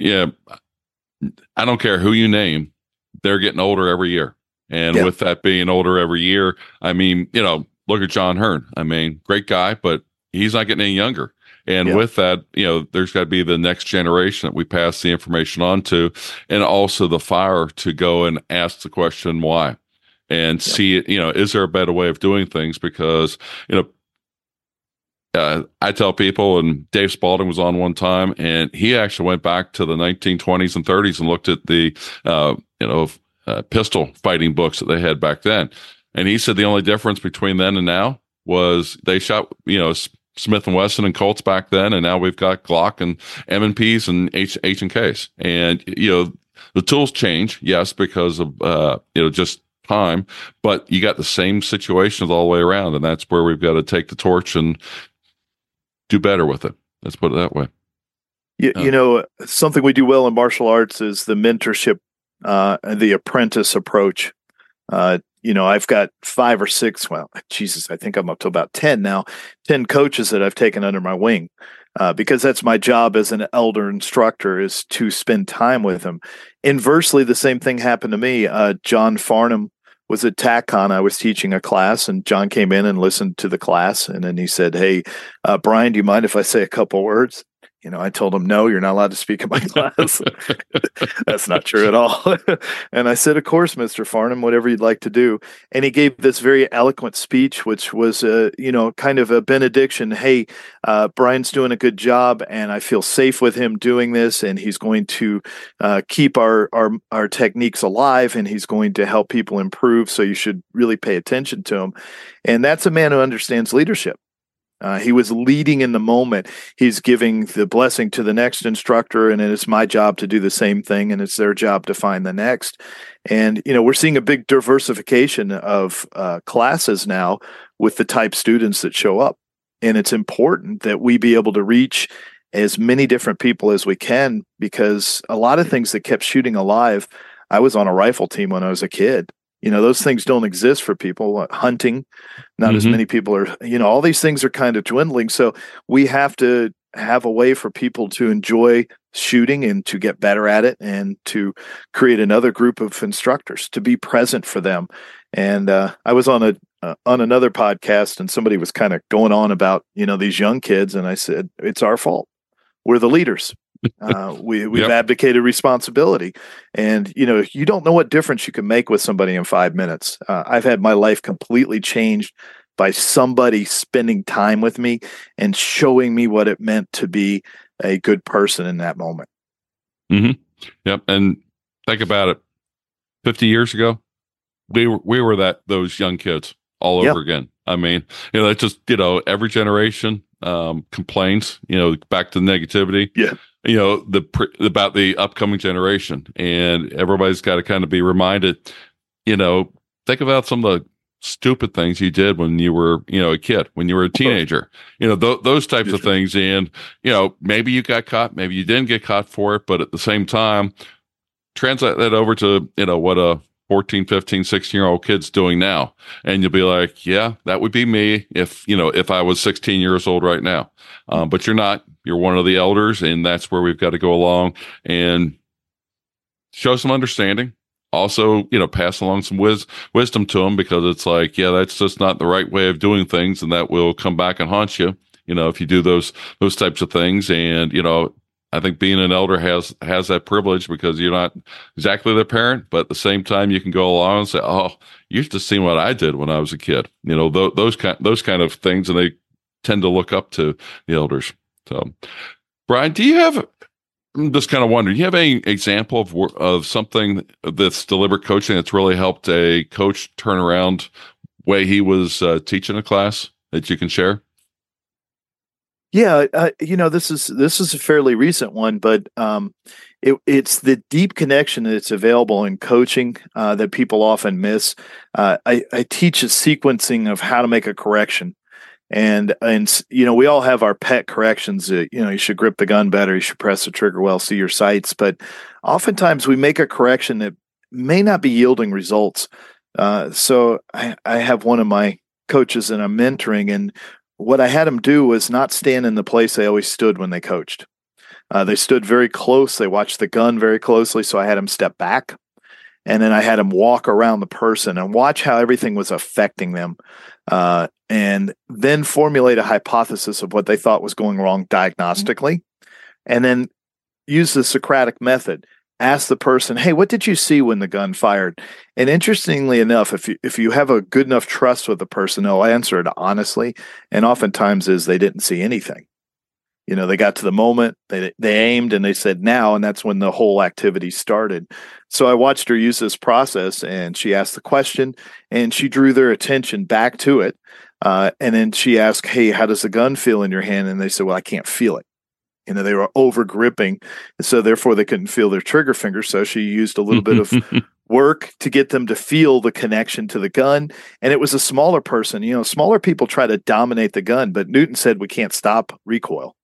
I don't care who you name, they're getting older every year. And with that being older every year, I mean, look at John Hearn. I mean, great guy, but he's not getting any younger. And with that, there's got to be the next generation that we pass the information on to, and also the fire to go and ask the question why, and see it. Is there a better way of doing things? Because I tell people, and Dave Spalding was on one time, and he actually went back to the 1920s and 30s and looked at the pistol fighting books that they had back then. And he said the only difference between then and now was they shot, Smith & Wesson and Colts back then, and now we've got Glock and M&Ps and H&Ks. And, the tools change, yes, because of, just time, but you got the same situations all the way around, and that's where we've got to take the torch and do better with it. Let's put it that way. Something we do well in martial arts is the mentorship, the apprentice approach. I've got 5 or 6, I think I'm up to about 10 now, 10 coaches that I've taken under my wing, because that's my job as an elder instructor, is to spend time with them. Inversely, the same thing happened to me. John Farnham was at TACCON. I was teaching a class, and John came in and listened to the class. And then he said, "Hey, Brian, do you mind if I say a couple words?" I told him, "No, you're not allowed to speak in my class." That's not true at all. And I said, "Of course, Mr. Farnham, whatever you'd like to do." And he gave this very eloquent speech, which was, kind of a benediction. Hey, Brian's doing a good job, and I feel safe with him doing this, and he's going to keep our techniques alive, and he's going to help people improve. So you should really pay attention to him. And that's a man who understands leadership. He was leading in the moment. He's giving the blessing to the next instructor, and it's my job to do the same thing, and it's their job to find the next. And, we're seeing a big diversification of classes now with the type students that show up. And it's important that we be able to reach as many different people as we can, because a lot of things that kept shooting alive, I was on a rifle team when I was a kid. Those things don't exist for people. Hunting, not as many people are, all these things are kind of dwindling. So we have to have a way for people to enjoy shooting and to get better at it, and to create another group of instructors to be present for them. And I was on another podcast, and somebody was kind of going on about, these young kids. And I said, it's our fault. We're the leaders. We've Yep. abdicated responsibility. And, you don't know what difference you can make with somebody in 5 minutes. I've had my life completely changed by somebody spending time with me and showing me what it meant to be a good person in that moment. Mm-hmm. Yep. And think about it. 50 years ago, we were those young kids all over again. I mean, it's just, every generation complains, back to negativity. Yeah. About the upcoming generation, and everybody's got to kind of be reminded, think about some of the stupid things you did when you were, a kid, when you were a teenager, those types of things. And, maybe you got caught, maybe you didn't get caught for it, but at the same time, translate that over to, what a 14, 15, 16-year-old kid's doing now. And you'll be like, yeah, that would be me if I was 16 years old right now. But you're not. You're one of the elders, and that's where we've got to go along and show some understanding. Also, pass along some wisdom to them, because it's like, yeah, that's just not the right way of doing things, and that will come back and haunt you, if you do those types of things. And, I think being an elder has that privilege, because you're not exactly their parent, but at the same time, you can go along and say, oh, you should have seen what I did when I was a kid. Those kind of things, and they tend to look up to the elders. So, Brian, I'm just kind of wondering, do you have any example of something that's deliberate coaching that's really helped a coach turn around way he was teaching a class that you can share? Yeah, this is a fairly recent one, but it's the deep connection that's available in coaching that people often miss. I teach a sequencing of how to make a correction. And we all have our pet corrections. You should grip the gun better. You should press the trigger well, see your sights. But oftentimes we make a correction that may not be yielding results. So I have one of my coaches that I'm mentoring, and what I had him do was not stand in the place they always stood when they coached. They stood very close. They watched the gun very closely. So I had him step back, and then I had him walk around the person and watch how everything was affecting them. And then formulate a hypothesis of what they thought was going wrong diagnostically, and then use the Socratic method. Ask the person, hey, what did you see when the gun fired? And interestingly enough, if you have a good enough trust with the person, they'll answer it honestly, and oftentimes they didn't see anything. They got to the moment, they aimed, and they said now, and that's when the whole activity started. So I watched her use this process, and she asked the question, and she drew their attention back to it. And then she asked, hey, how does the gun feel in your hand? And they said, well, I can't feel it. They were over gripping, and so therefore they couldn't feel their trigger finger. So she used a little bit of work to get them to feel the connection to the gun. And it was a smaller person. Smaller people try to dominate the gun, but Newton said we can't stop recoil.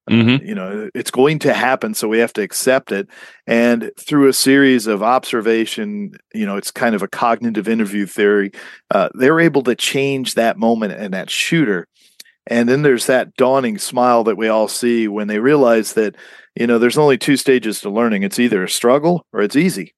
It's going to happen, so we have to accept it. And through a series of observation, it's kind of a cognitive interview theory, they were able to change that moment and that shooter. And then there's that dawning smile that we all see when they realize that, there's only two stages to learning. It's either a struggle or it's easy.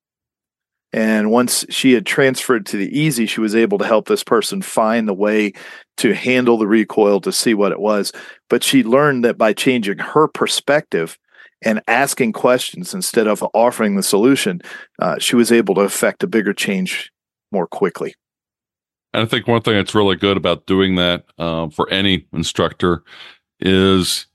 And once she had transferred to the easy, she was able to help this person find the way to handle the recoil, to see what it was. But she learned that by changing her perspective and asking questions instead of offering the solution, she was able to affect a bigger change more quickly. And I think one thing that's really good about doing that for any instructor is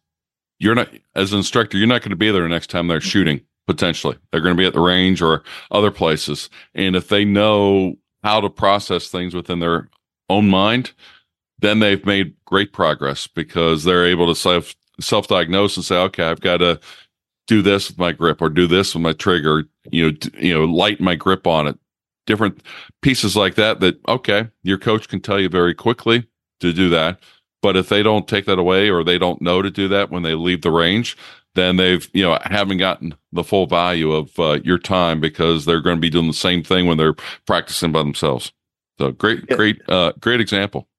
as an instructor, you're not going to be there the next time they're shooting. Potentially, they're going to be at the range or other places. And if they know how to process things within their own mind, then they've made great progress, because they're able to self-diagnose and say, okay, I've got to do this with my grip, or do this with my trigger, lighten my grip on it. Different pieces like that, okay, your coach can tell you very quickly to do that. But if they don't take that away, or they don't know to do that when they leave the range, then they've, haven't gotten the full value of your time, because they're going to be doing the same thing when they're practicing by themselves. So great example.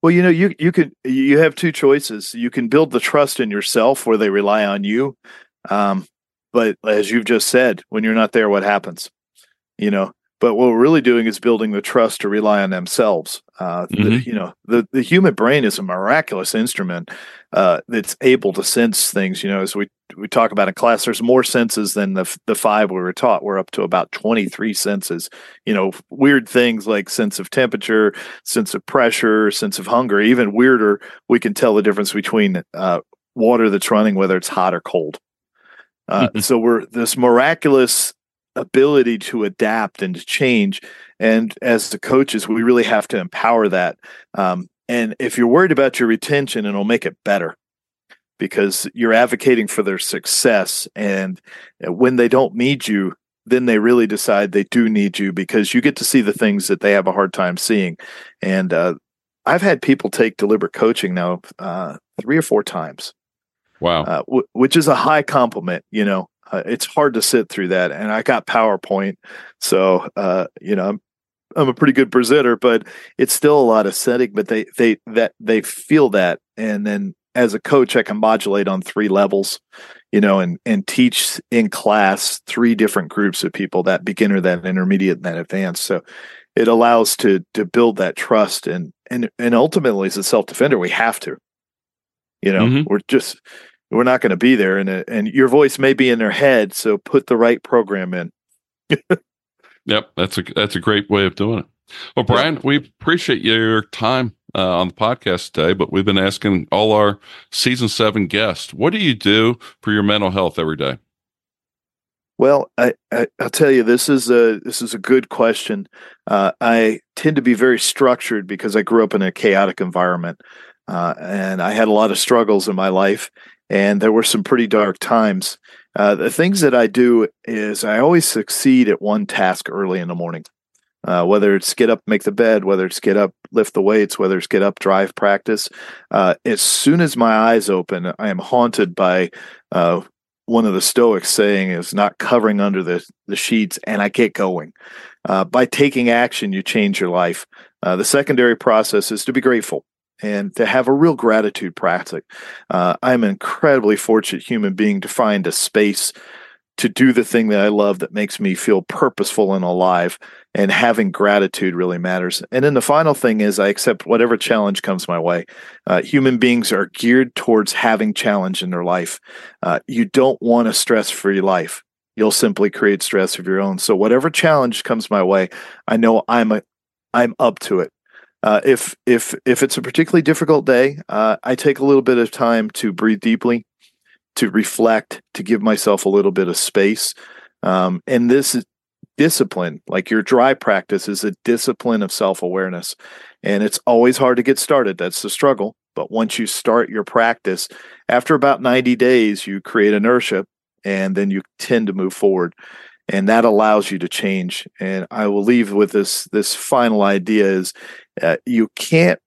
Well, you have two choices. You can build the trust in yourself where they rely on you. But as you've just said, when you're not there, what happens? But what we're really doing is building the trust to rely on themselves. The human brain is a miraculous instrument that's able to sense things. As we talk about in class, there's more senses than the 5 we were taught. We're up to about 23 senses. Weird things like sense of temperature, sense of pressure, sense of hunger. Even weirder, we can tell the difference between water that's running, whether it's hot or cold. So we're this miraculous ability to adapt and to change. And as the coaches, we really have to empower that. And if you're worried about your retention, it'll make it better because you're advocating for their success. And when they don't need you, then they really decide they do need you because you get to see the things that they have a hard time seeing. And I've had people take deliberate coaching now 3 or 4 times. Wow. Which is a high compliment, it's hard to sit through that. And I got PowerPoint. So, I'm a pretty good presenter, but it's still a lot of setting, but they feel that. And then as a coach, I can modulate on 3 levels, and teach in class 3 different groups of people, that beginner, that intermediate, and that advanced. So it allows to build that trust. And ultimately as a self-defender, we have to, we're not going to be there, and your voice may be in their head. So put the right program in. Yep, that's a great way of doing it. Well, Brian, we appreciate your time on the podcast today, but we've been asking all our season 7 guests, what do you do for your mental health every day? Well, I'll tell you, this is a good question. I tend to be very structured because I grew up in a chaotic environment, and I had a lot of struggles in my life. And there were some pretty dark times. The things that I do is I always succeed at one task early in the morning, whether it's get up, make the bed, whether it's get up, lift the weights, whether it's get up, drive practice. As soon as my eyes open, I am haunted by one of the Stoics saying is not covering under the sheets, and I get going. By taking action, you change your life. The secondary process is to be grateful and to have a real gratitude practice. I'm an incredibly fortunate human being to find a space to do the thing that I love that makes me feel purposeful and alive, and having gratitude really matters. And then the final thing is I accept whatever challenge comes my way. Human beings are geared towards having challenge in their life. You don't want a stress-free life. You'll simply create stress of your own. So whatever challenge comes my way, I know I'm up to it. If it's a particularly difficult day, I take a little bit of time to breathe deeply, to reflect, to give myself a little bit of space. And this is discipline, like your drive practice, is a discipline of self-awareness. And it's always hard to get started. That's the struggle. But once you start your practice, after about 90 days, you create inertia, and then you tend to move forward. And that allows you to change. And I will leave with this final idea is you can't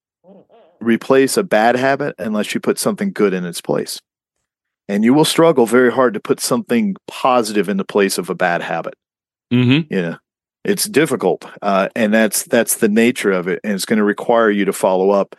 replace a bad habit unless you put something good in its place. And you will struggle very hard to put something positive in the place of a bad habit. Mm-hmm. It's difficult. And that's the nature of it. And it's going to require you to follow up.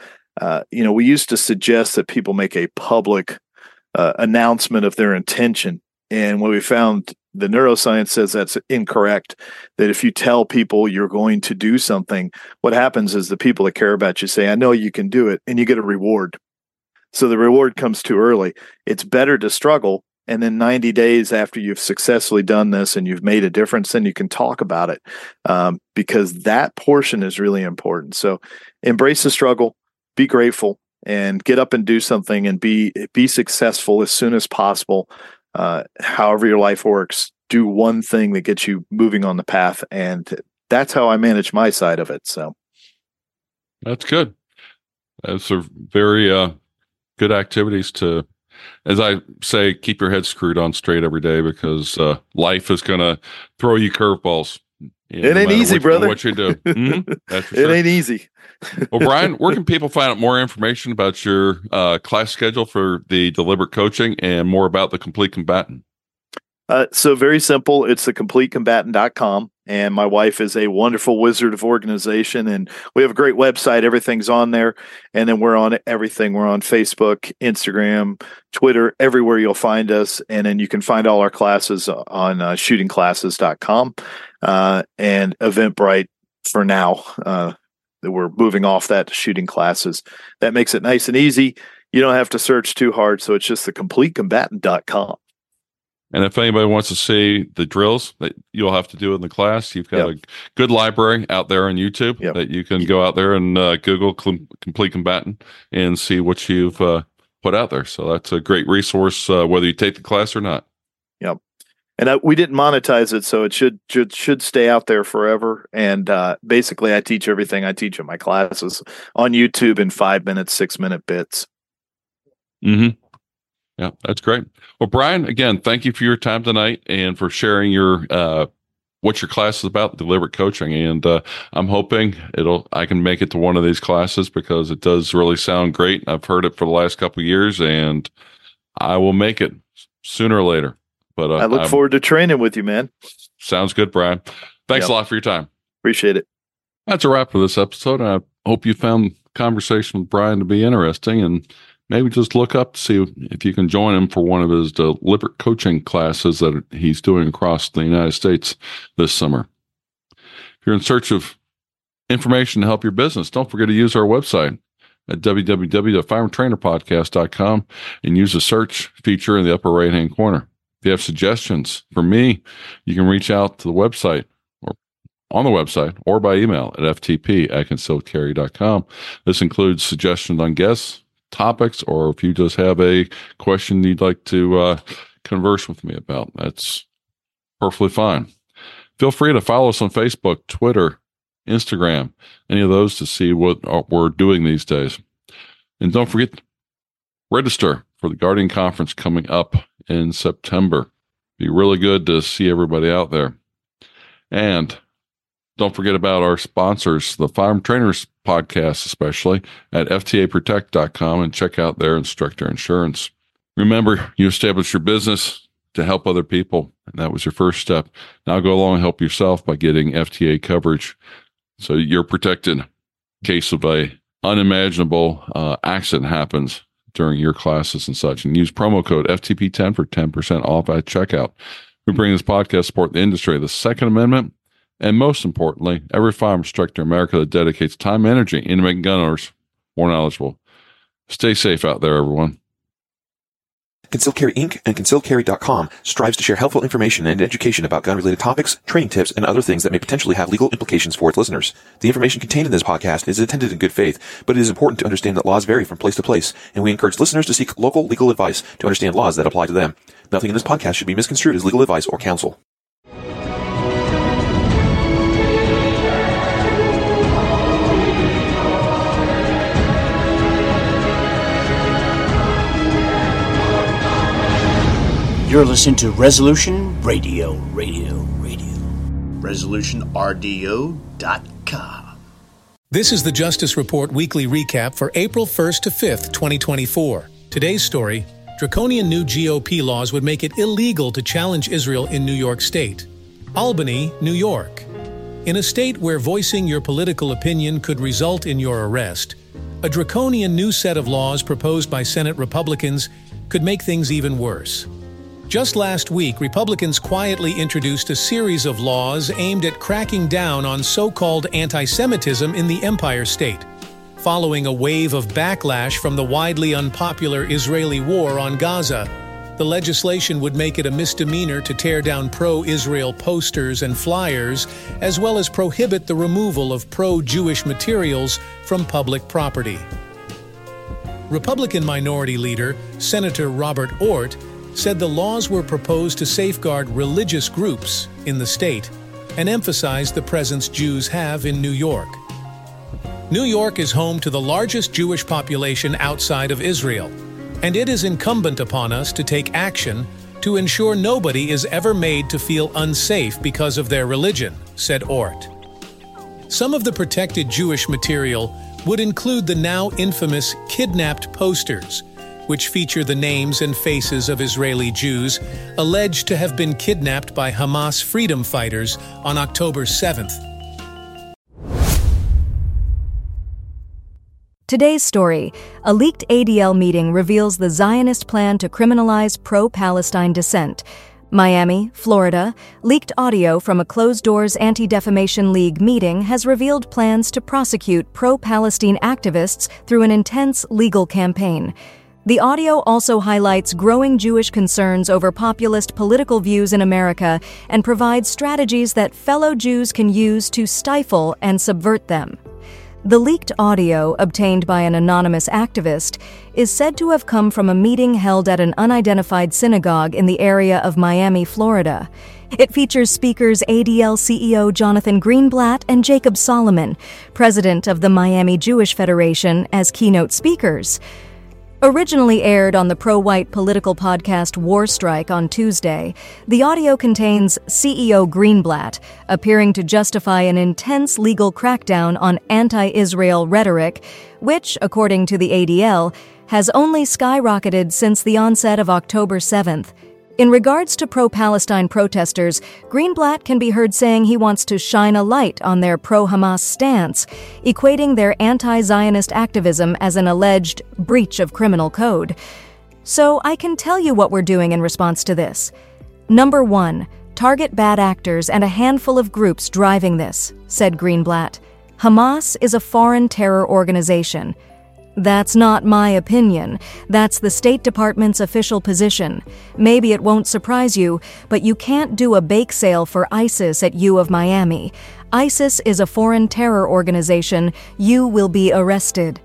We used to suggest that people make a public announcement of their intention. And what we found, the neuroscience says that's incorrect, that if you tell people you're going to do something, what happens is the people that care about you say, I know you can do it, and you get a reward. So the reward comes too early. It's better to struggle, and then 90 days after you've successfully done this and you've made a difference, then you can talk about it, because that portion is really important. So embrace the struggle, be grateful, and get up and do something, and be successful as soon as possible. However your life works, do one thing that gets you moving on the path. And that's how I manage my side of it. So that's good. Those are very good activities to, as I say, keep your head screwed on straight every day, because life is going to throw you curveballs. It ain't easy, brother. What you do. Mm-hmm. That's for sure. It ain't easy. Well, Brian, where can people find out more information about your class schedule for the deliberate coaching and more about the Complete Combatant? So very simple. It's thecompletecombatant.com. And my wife is a wonderful wizard of organization. And we have a great website. Everything's on there. And then we're on everything. We're on Facebook, Instagram, Twitter, everywhere you'll find us. And then you can find all our classes on shootingclasses.com and Eventbrite for now. We're moving off that to Shooting Classes. That makes it nice and easy. You don't have to search too hard. So it's just thecompletecombatant.com. And if anybody wants to see the drills that you'll have to do in the class, you've got a good library out there on YouTube that you can go out there and Google Complete Combatant and see what you've put out there. So that's a great resource, whether you take the class or not. Yep. And we didn't monetize it, so it should stay out there forever. And basically, I teach everything I teach in my classes on YouTube in 5-minute, 6-minute bits. Mm-hmm. Yeah, that's great. Well, Brian, again, thank you for your time tonight and for sharing your what your class is about, deliberate coaching. And I'm hoping I can make it to one of these classes because it does really sound great. I've heard it for the last couple of years, and I will make it sooner or later. But I look forward to training with you, man. Sounds good, Brian. Thanks a lot for your time. Appreciate it. That's a wrap for this episode. I hope you found the conversation with Brian to be interesting, and maybe just look up to see if you can join him for one of his deliberate coaching classes that he's doing across the United States this summer. If you're in search of information to help your business, don't forget to use our website at www.firearmtrainerpodcast.com and use the search feature in the upper right-hand corner. If you have suggestions for me, you can reach out to the website or on the website or by email at ftp@concealedcarry.com. This includes suggestions on guests, topics, or if you just have a question you'd like to converse with me about, that's perfectly fine. Feel free to follow us on Facebook, Twitter, Instagram, any of those to see what we're doing these days. And don't forget, register for the Guardian Conference coming up in September. Be really good to see everybody out there. And don't forget about our sponsors, the Firearm Trainers podcast, especially at FTAProtect.com, and check out their instructor insurance. Remember, you establish your business to help other people, and that was your first step. Now go along and help yourself by getting FTA coverage so you're protected in case of a unimaginable accident happens during your classes and such. And use promo code FTP10 for 10% off at checkout. We bring this podcast to support the industry, the Second Amendment, and most importantly, every firearm instructor in America that dedicates time and energy into making gun owners more knowledgeable. Stay safe out there, everyone. Concealed Carry Inc. and ConcealedCarry.com strives to share helpful information and education about gun-related topics, training tips, and other things that may potentially have legal implications for its listeners. The information contained in this podcast is intended in good faith, but it is important to understand that laws vary from place to place, and we encourage listeners to seek local legal advice to understand laws that apply to them. Nothing in this podcast should be misconstrued as legal advice or counsel. You're listening to Resolution Radio. ResolutionRDO.com. This is the Justice Report Weekly Recap for April 1st to 5th, 2024. Today's story: draconian new GOP laws would make it illegal to challenge Israel in New York State. Albany, New York. In a state where voicing your political opinion could result in your arrest, a draconian new set of laws proposed by Senate Republicans could make things even worse. Just last week, Republicans quietly introduced a series of laws aimed at cracking down on so-called anti-Semitism in the Empire State, following a wave of backlash from the widely unpopular Israeli war on Gaza. The legislation would make it a misdemeanor to tear down pro-Israel posters and flyers, as well as prohibit the removal of pro-Jewish materials from public property. Republican Minority Leader Senator Robert Ortt said the laws were proposed to safeguard religious groups in the state and emphasize the presence Jews have in New York. New York is home to the largest Jewish population outside of Israel, and it is incumbent upon us to take action to ensure nobody is ever made to feel unsafe because of their religion, said Ortt. Some of the protected Jewish material would include the now infamous kidnapped posters, which feature the names and faces of Israeli Jews alleged to have been kidnapped by Hamas freedom fighters on October 7th. Today's story: a leaked ADL meeting reveals the Zionist plan to criminalize pro-Palestine dissent. Miami, Florida, leaked audio from a closed-doors Anti-Defamation League meeting has revealed plans to prosecute pro-Palestine activists through an intense legal campaign. The audio also highlights growing Jewish concerns over populist political views in America and provides strategies that fellow Jews can use to stifle and subvert them. The leaked audio, obtained by an anonymous activist, is said to have come from a meeting held at an unidentified synagogue in the area of Miami, Florida. It features speakers ADL CEO Jonathan Greenblatt and Jacob Solomon, president of the Miami Jewish Federation, as keynote speakers. Originally aired on the pro-white political podcast War Strike on Tuesday, the audio contains CEO Greenblatt appearing to justify an intense legal crackdown on anti-Israel rhetoric, which, according to the ADL, has only skyrocketed since the onset of October 7th. In regards to pro-Palestine protesters, Greenblatt can be heard saying he wants to shine a light on their pro-Hamas stance, equating their anti-Zionist activism as an alleged breach of criminal code. So I can tell you what we're doing in response to this. Number 1, target bad actors and a handful of groups driving this, said Greenblatt. Hamas is a foreign terror organization. That's not my opinion. That's the State Department's official position. Maybe it won't surprise you, but you can't do a bake sale for ISIS at U of Miami. ISIS is a foreign terror organization. You will be arrested.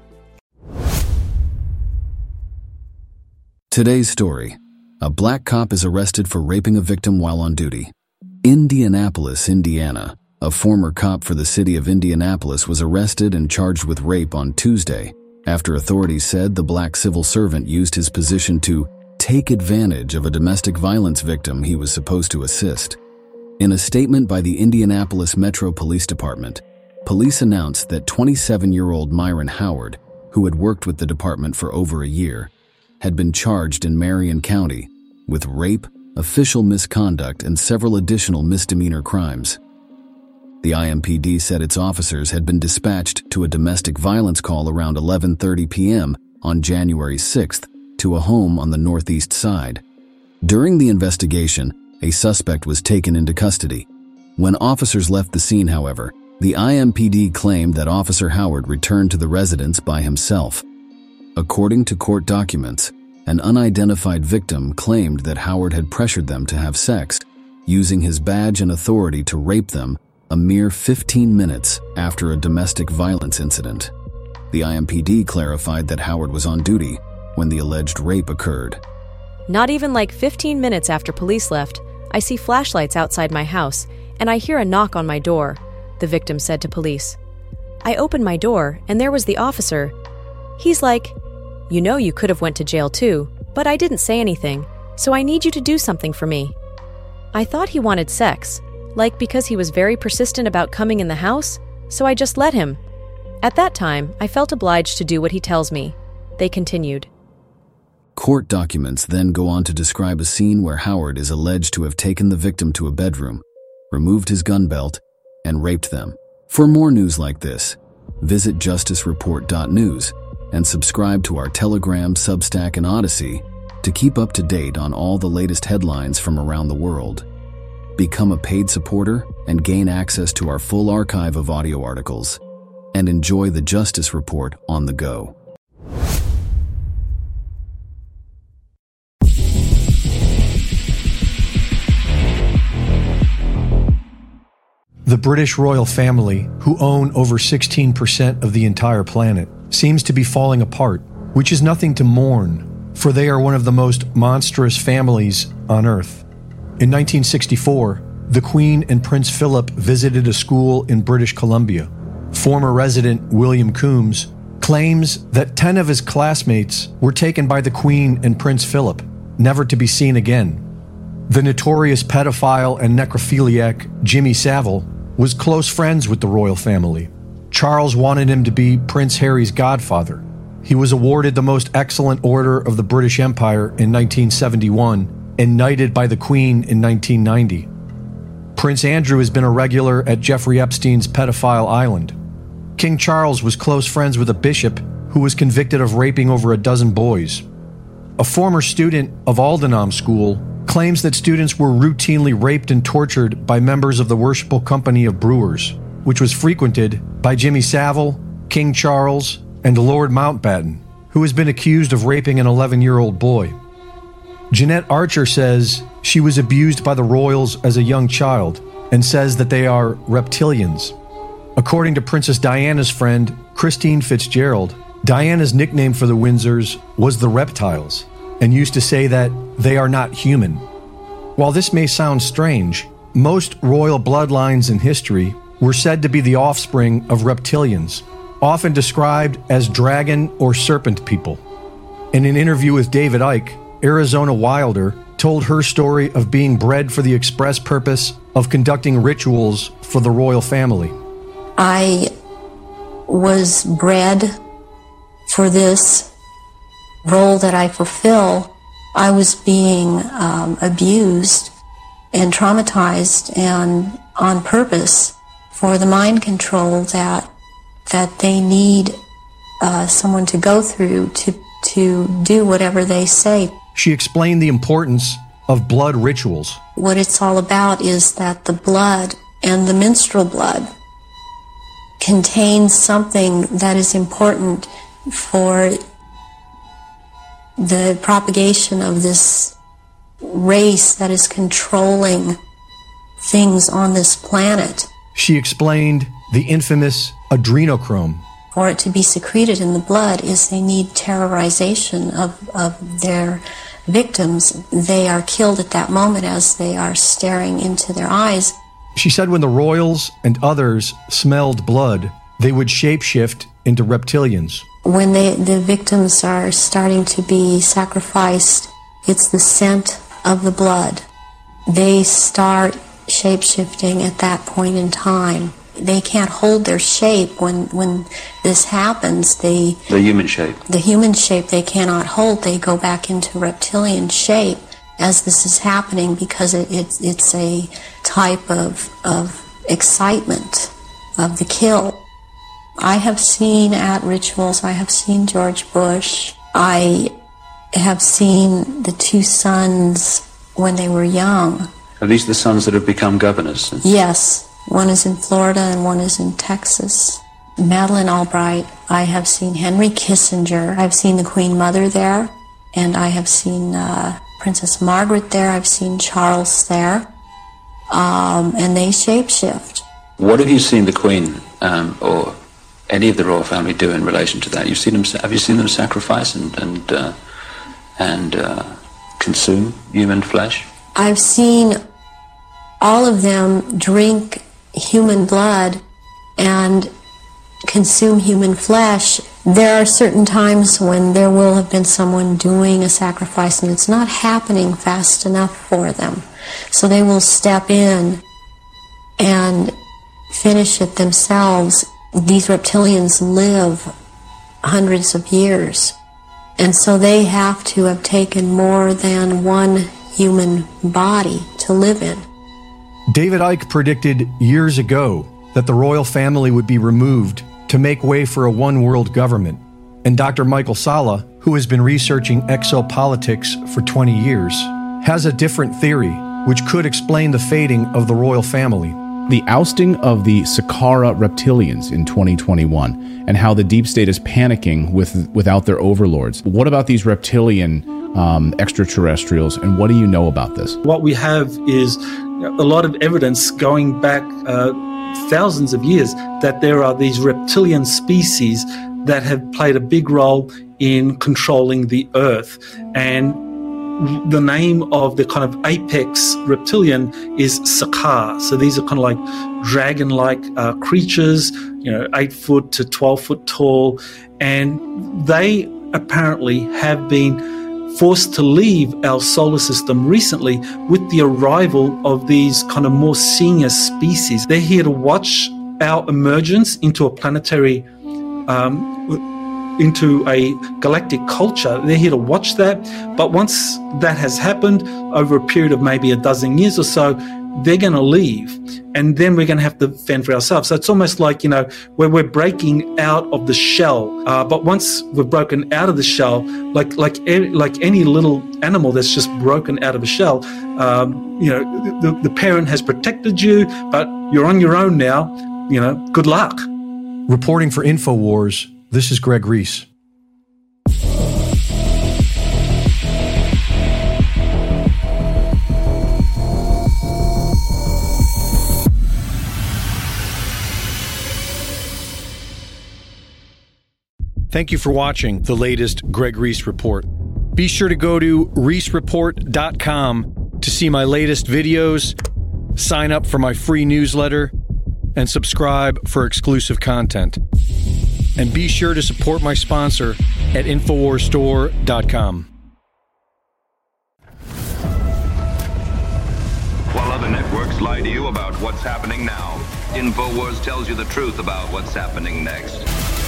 Today's story: a black cop is arrested for raping a victim while on duty. Indianapolis, Indiana. A former cop for the city of Indianapolis was arrested and charged with rape on Tuesday, after authorities said the black civil servant used his position to take advantage of a domestic violence victim he was supposed to assist. In a statement by the Indianapolis Metro Police Department, police announced that 27-year-old Myron Howard, who had worked with the department for over a year, had been charged in Marion County with rape, official misconduct, and several additional misdemeanor crimes. The IMPD said its officers had been dispatched to a domestic violence call around 11:30 p.m. on January 6th to a home on the northeast side. During the investigation, a suspect was taken into custody. When officers left the scene, however, the IMPD claimed that Officer Howard returned to the residence by himself. According to court documents, an unidentified victim claimed that Howard had pressured them to have sex, using his badge and authority to rape them a mere 15 minutes after a domestic violence incident. The IMPD clarified that Howard was on duty when the alleged rape occurred. Not even like 15 minutes after police left, I see flashlights outside my house, and I hear a knock on my door, the victim said to police. I opened my door, and there was the officer. He's like, "You know you could have went to jail too, but I didn't say anything, so I need you to do something for me." I thought he wanted sex, like because he was very persistent about coming in the house, so I just let him. At that time, I felt obliged to do what he tells me. They continued. Court documents then go on to describe a scene where Howard is alleged to have taken the victim to a bedroom, removed his gun belt, and raped them. For more news like this, visit justicereport.news and subscribe to our Telegram, Substack, and Odyssey to keep up to date on all the latest headlines from around the world. Become a paid supporter and gain access to our full archive of audio articles, and enjoy the Justice Report on the go. The British royal family, who own over 16% of the entire planet, seems to be falling apart, which is nothing to mourn, for they are one of the most monstrous families on Earth. In 1964, the Queen and Prince Philip visited a school in British Columbia. Former resident William Coombs claims that 10 of his classmates were taken by the Queen and Prince Philip, never to be seen again. The notorious pedophile and necrophiliac Jimmy Savile was close friends with the royal family. Charles wanted him to be Prince Harry's godfather. He was awarded the Most Excellent Order of the British Empire in 1971 and knighted by the Queen in 1990. Prince Andrew has been a regular at Jeffrey Epstein's pedophile island. King Charles was close friends with a bishop who was convicted of raping over a dozen boys. A former student of Aldenham School claims that students were routinely raped and tortured by members of the Worshipful Company of Brewers, which was frequented by Jimmy Savile, King Charles, and Lord Mountbatten, who has been accused of raping an 11-year-old boy. Jeanette Archer says she was abused by the royals as a young child and says that they are reptilians. According to Princess Diana's friend, Christine Fitzgerald, Diana's nickname for the Windsors was the Reptiles, and used to say that they are not human. While this may sound strange, most royal bloodlines in history were said to be the offspring of reptilians, often described as dragon or serpent people. In an interview with David Icke, Arizona Wilder told her story of being bred for the express purpose of conducting rituals for the royal family. I was bred for this role that I fulfill. I was being abused and traumatized, and on purpose, for the mind control that they need someone to go through to do whatever they say. She explained the importance of blood rituals. What it's all about is that the blood and the menstrual blood contains something that is important for the propagation of this race that is controlling things on this planet. She explained the infamous adrenochrome. For it to be secreted in the blood is they need terrorization of their victims. They are killed at that moment as they are staring into their eyes. She said when the royals and others smelled blood, they would shapeshift into reptilians. When the victims are starting to be sacrificed, it's the scent of the blood. They start shape-shifting at that point in time. They can't hold their shape when this happens. The human shape. The human shape they cannot hold. They go back into reptilian shape as this is happening because it's a type of excitement of the kill. I have seen at rituals, I have seen George Bush. I have seen the two sons when they were young. Are these the sons that have become governors? Yes. One is in Florida and one is in Texas. Madeleine Albright. I have seen Henry Kissinger. I've seen the Queen Mother there. And I have seen Princess Margaret there. I've seen Charles there. And they shapeshift. What have you seen the Queen or any of the royal family do in relation to that? Have you seen them sacrifice and consume human flesh? I've seen all of them drink human blood and consume human flesh. There are certain times when there will have been someone doing a sacrifice and it's not happening fast enough for them. So they will step in and finish it themselves. These reptilians live hundreds of years. And so they have to have taken more than one human body to live in. David Icke predicted years ago that the royal family would be removed to make way for a one-world government. And Dr. Michael Salla, who has been researching exopolitics for 20 years, has a different theory which could explain the fading of the royal family. The ousting of the Saqqara reptilians in 2021 and how the deep state is panicking without their overlords. What about these reptilian extraterrestrials, and what do you know about this? What we have is a lot of evidence going back thousands of years that there are these reptilian species that have played a big role in controlling the Earth. And the name of the kind of apex reptilian is Saqqar. So these are kind of like dragon-like creatures, 8 foot to 12 foot tall. And they apparently have been forced to leave our solar system recently with the arrival of these kind of more senior species. They're here to watch our emergence into a planetary into a galactic culture. They're here to watch that. But once that has happened over a period of maybe a dozen years or so, they're going to leave, and then we're going to have to fend for ourselves. So it's almost like, where we're breaking out of the shell. But once we've broken out of the shell, like any little animal that's just broken out of a shell, the parent has protected you, but you're on your own now. Good luck. Reporting for InfoWars, this is Greg Reese. Thank you for watching the latest Greg Reese Report. Be sure to go to reesereport.com to see my latest videos, sign up for my free newsletter, and subscribe for exclusive content. And be sure to support my sponsor at InfoWarsStore.com. While other networks lie to you about what's happening now, InfoWars tells you the truth about what's happening next.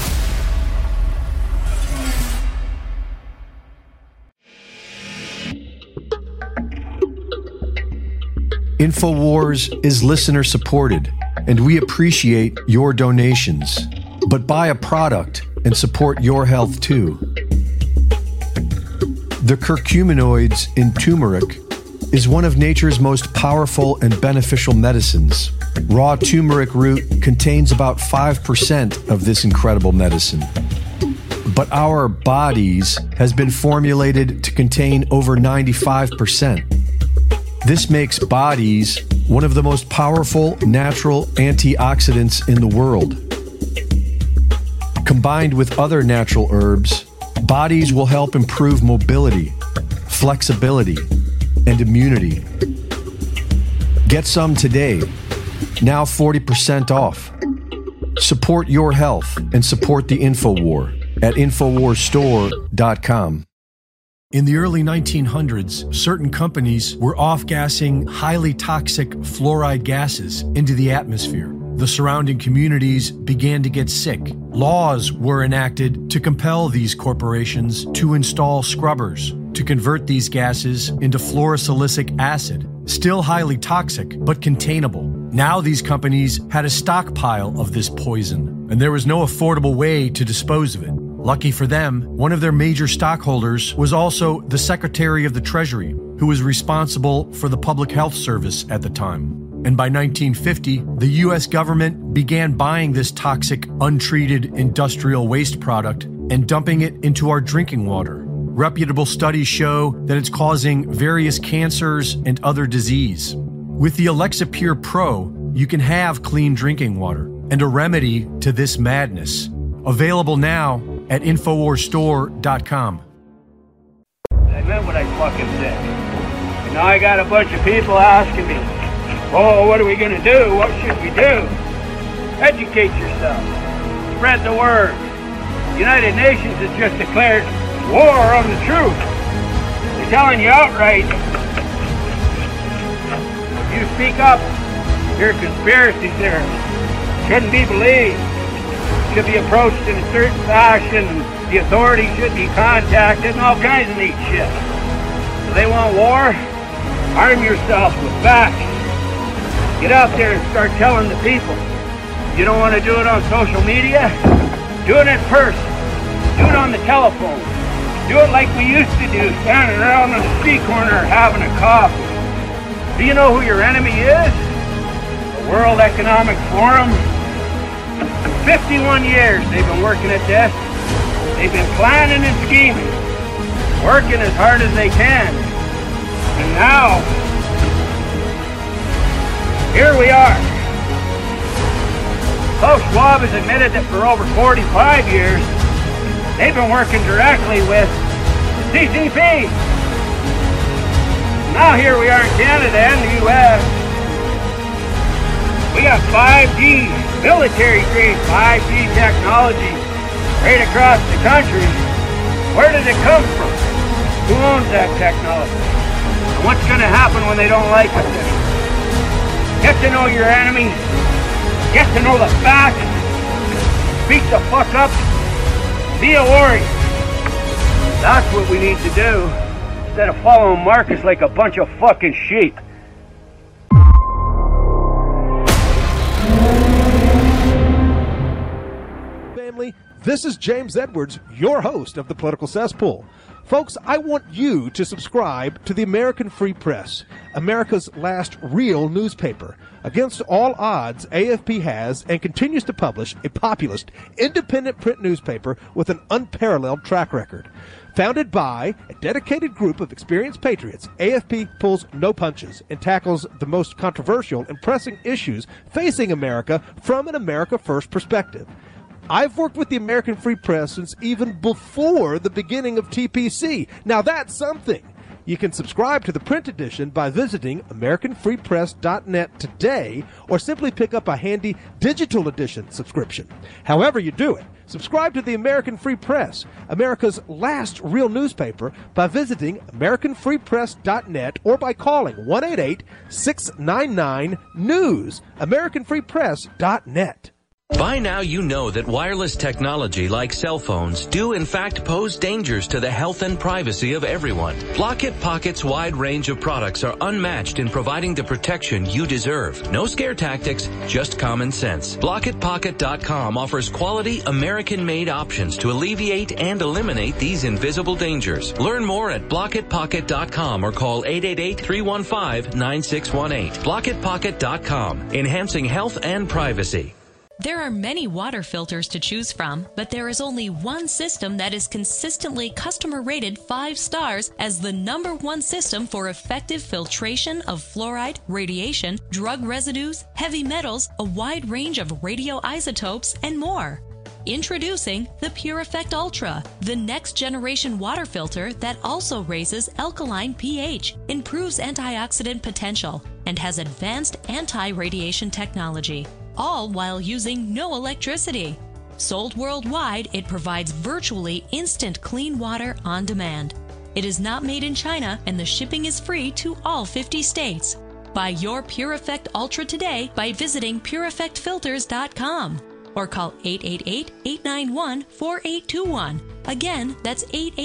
InfoWars is listener supported, and we appreciate your donations. But buy a product and support your health too. The curcuminoids in turmeric is one of nature's most powerful and beneficial medicines. Raw turmeric root contains about 5% of this incredible medicine. But our bodies has been formulated to contain over 95%. This makes bodies one of the most powerful natural antioxidants in the world. Combined with other natural herbs, bodies will help improve mobility, flexibility, and immunity. Get some today, now 40% off. Support your health and support the InfoWar at InfoWarsStore.com. In the early 1900s, certain companies were off-gassing highly toxic fluoride gases into the atmosphere. The surrounding communities began to get sick. Laws were enacted to compel these corporations to install scrubbers to convert these gases into fluorosilicic acid, still highly toxic but containable. Now these companies had a stockpile of this poison, and there was no affordable way to dispose of it. Lucky for them, one of their major stockholders was also the Secretary of the Treasury, who was responsible for the Public Health Service at the time. And by 1950, the U.S. government began buying this toxic, untreated industrial waste product and dumping it into our drinking water. Reputable studies show that it's causing various cancers and other disease. With the Alexa Pure Pro, you can have clean drinking water and a remedy to this madness. Available now at InfoWarsStore.com. I meant what I fucking said. And now I got a bunch of people asking me, oh, what are we going to do? What should we do? Educate yourself. Spread the word. The United Nations has just declared war on the truth. They're telling you outright, if you speak up, your conspiracy theories shouldn't be believed. Should be approached in a certain fashion. The authorities should be contacted and all kinds of neat shit. So they want war? Arm yourself with facts. Get out there and start telling the people. You don't want to do it on social media? Do it in person. Do it on the telephone. Do it like we used to do, standing around on the street corner having a coffee. Do you know who your enemy is? The World Economic Forum. 51 years they've been working at this. They've been planning and scheming, working as hard as they can. And now, here we are. Klaus Schwab has admitted that for over 45 years, they've been working directly with the CCP. Now here we are in Canada and the U.S. We got 5G, military-grade 5G technology right across the country. Where did it come from? Who owns that technology? And what's going to happen when they don't like it? Get to know your enemy. Get to know the facts. Speak the fuck up. Be a warrior. That's what we need to do, instead of following Marcus like a bunch of fucking sheep. Family, this is James Edwards, your host of the Political Cesspool. Folks, I want you to subscribe to the American Free Press, America's last real newspaper. Against all odds, AFP has and continues to publish a populist, independent print newspaper with an unparalleled track record. Founded by a dedicated group of experienced patriots, AFP pulls no punches and tackles the most controversial and pressing issues facing America from an America First perspective. I've worked with the American Free Press since even before the beginning of TPC. Now that's something. You can subscribe to the print edition by visiting AmericanFreePress.net today, or simply pick up a handy digital edition subscription. However you do it, subscribe to the American Free Press, America's last real newspaper, by visiting AmericanFreePress.net or by calling 1-888-699-NEWS, AmericanFreePress.net. By now you know that wireless technology like cell phones do in fact pose dangers to the health and privacy of everyone. Blockit Pocket's wide range of products are unmatched in providing the protection you deserve. No scare tactics, just common sense. BlockitPocket.com offers quality American-made options to alleviate and eliminate these invisible dangers. Learn more at BlockitPocket.com or call 888-315-9618. BlockitPocket.com, enhancing health and privacy. There are many water filters to choose from, but there is only one system that is consistently customer rated 5 stars as the #1 system for effective filtration of fluoride, radiation, drug residues, heavy metals, a wide range of radioisotopes, and more. Introducing the Pure Effect Ultra, the next generation water filter that also raises alkaline pH, improves antioxidant potential, and has advanced anti-radiation technology, all while using no electricity. Sold worldwide, it provides virtually instant clean water on demand. It is not made in China, and the shipping is free to all 50 states. Buy your Pure Effect Ultra today by visiting PureEffectFilters.com or call 888-891-4821. Again, that's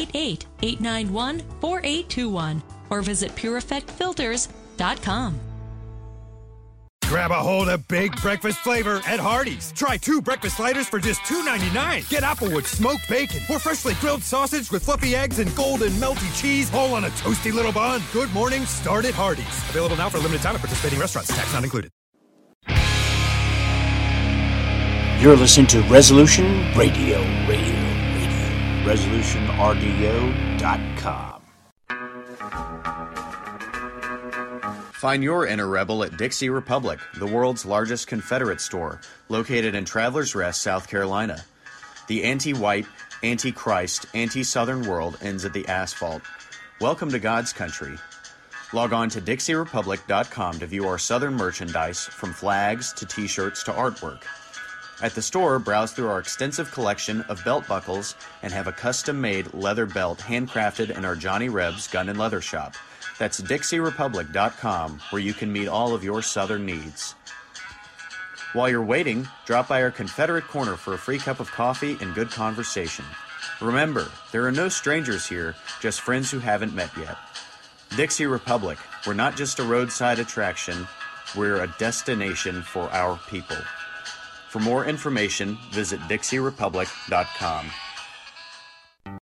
888-891-4821 or visit PureEffectFilters.com. Grab a hold of big breakfast flavor at Hardee's. Try 2 breakfast sliders for just $2.99. Get Applewood smoked bacon or freshly grilled sausage with fluffy eggs and golden melty cheese, all on a toasty little bun. Good morning, start at Hardee's. Available now for a limited time at participating restaurants. Tax not included. You're listening to Resolution Radio. ResolutionRDO.com. Find your inner rebel at Dixie Republic, the world's largest Confederate store, located in Travelers Rest, South Carolina. The anti-white, anti-Christ, anti-Southern world ends at the asphalt. Welcome to God's country. Log on to DixieRepublic.com to view our Southern merchandise, from flags to t-shirts to artwork. At the store, browse through our extensive collection of belt buckles and have a custom-made leather belt handcrafted in our Johnny Reb's Gun and Leather Shop. That's DixieRepublic.com, where you can meet all of your Southern needs. While you're waiting, drop by our Confederate Corner for a free cup of coffee and good conversation. Remember, there are no strangers here, just friends who haven't met yet. Dixie Republic, we're not just a roadside attraction, we're a destination for our people. For more information, visit DixieRepublic.com.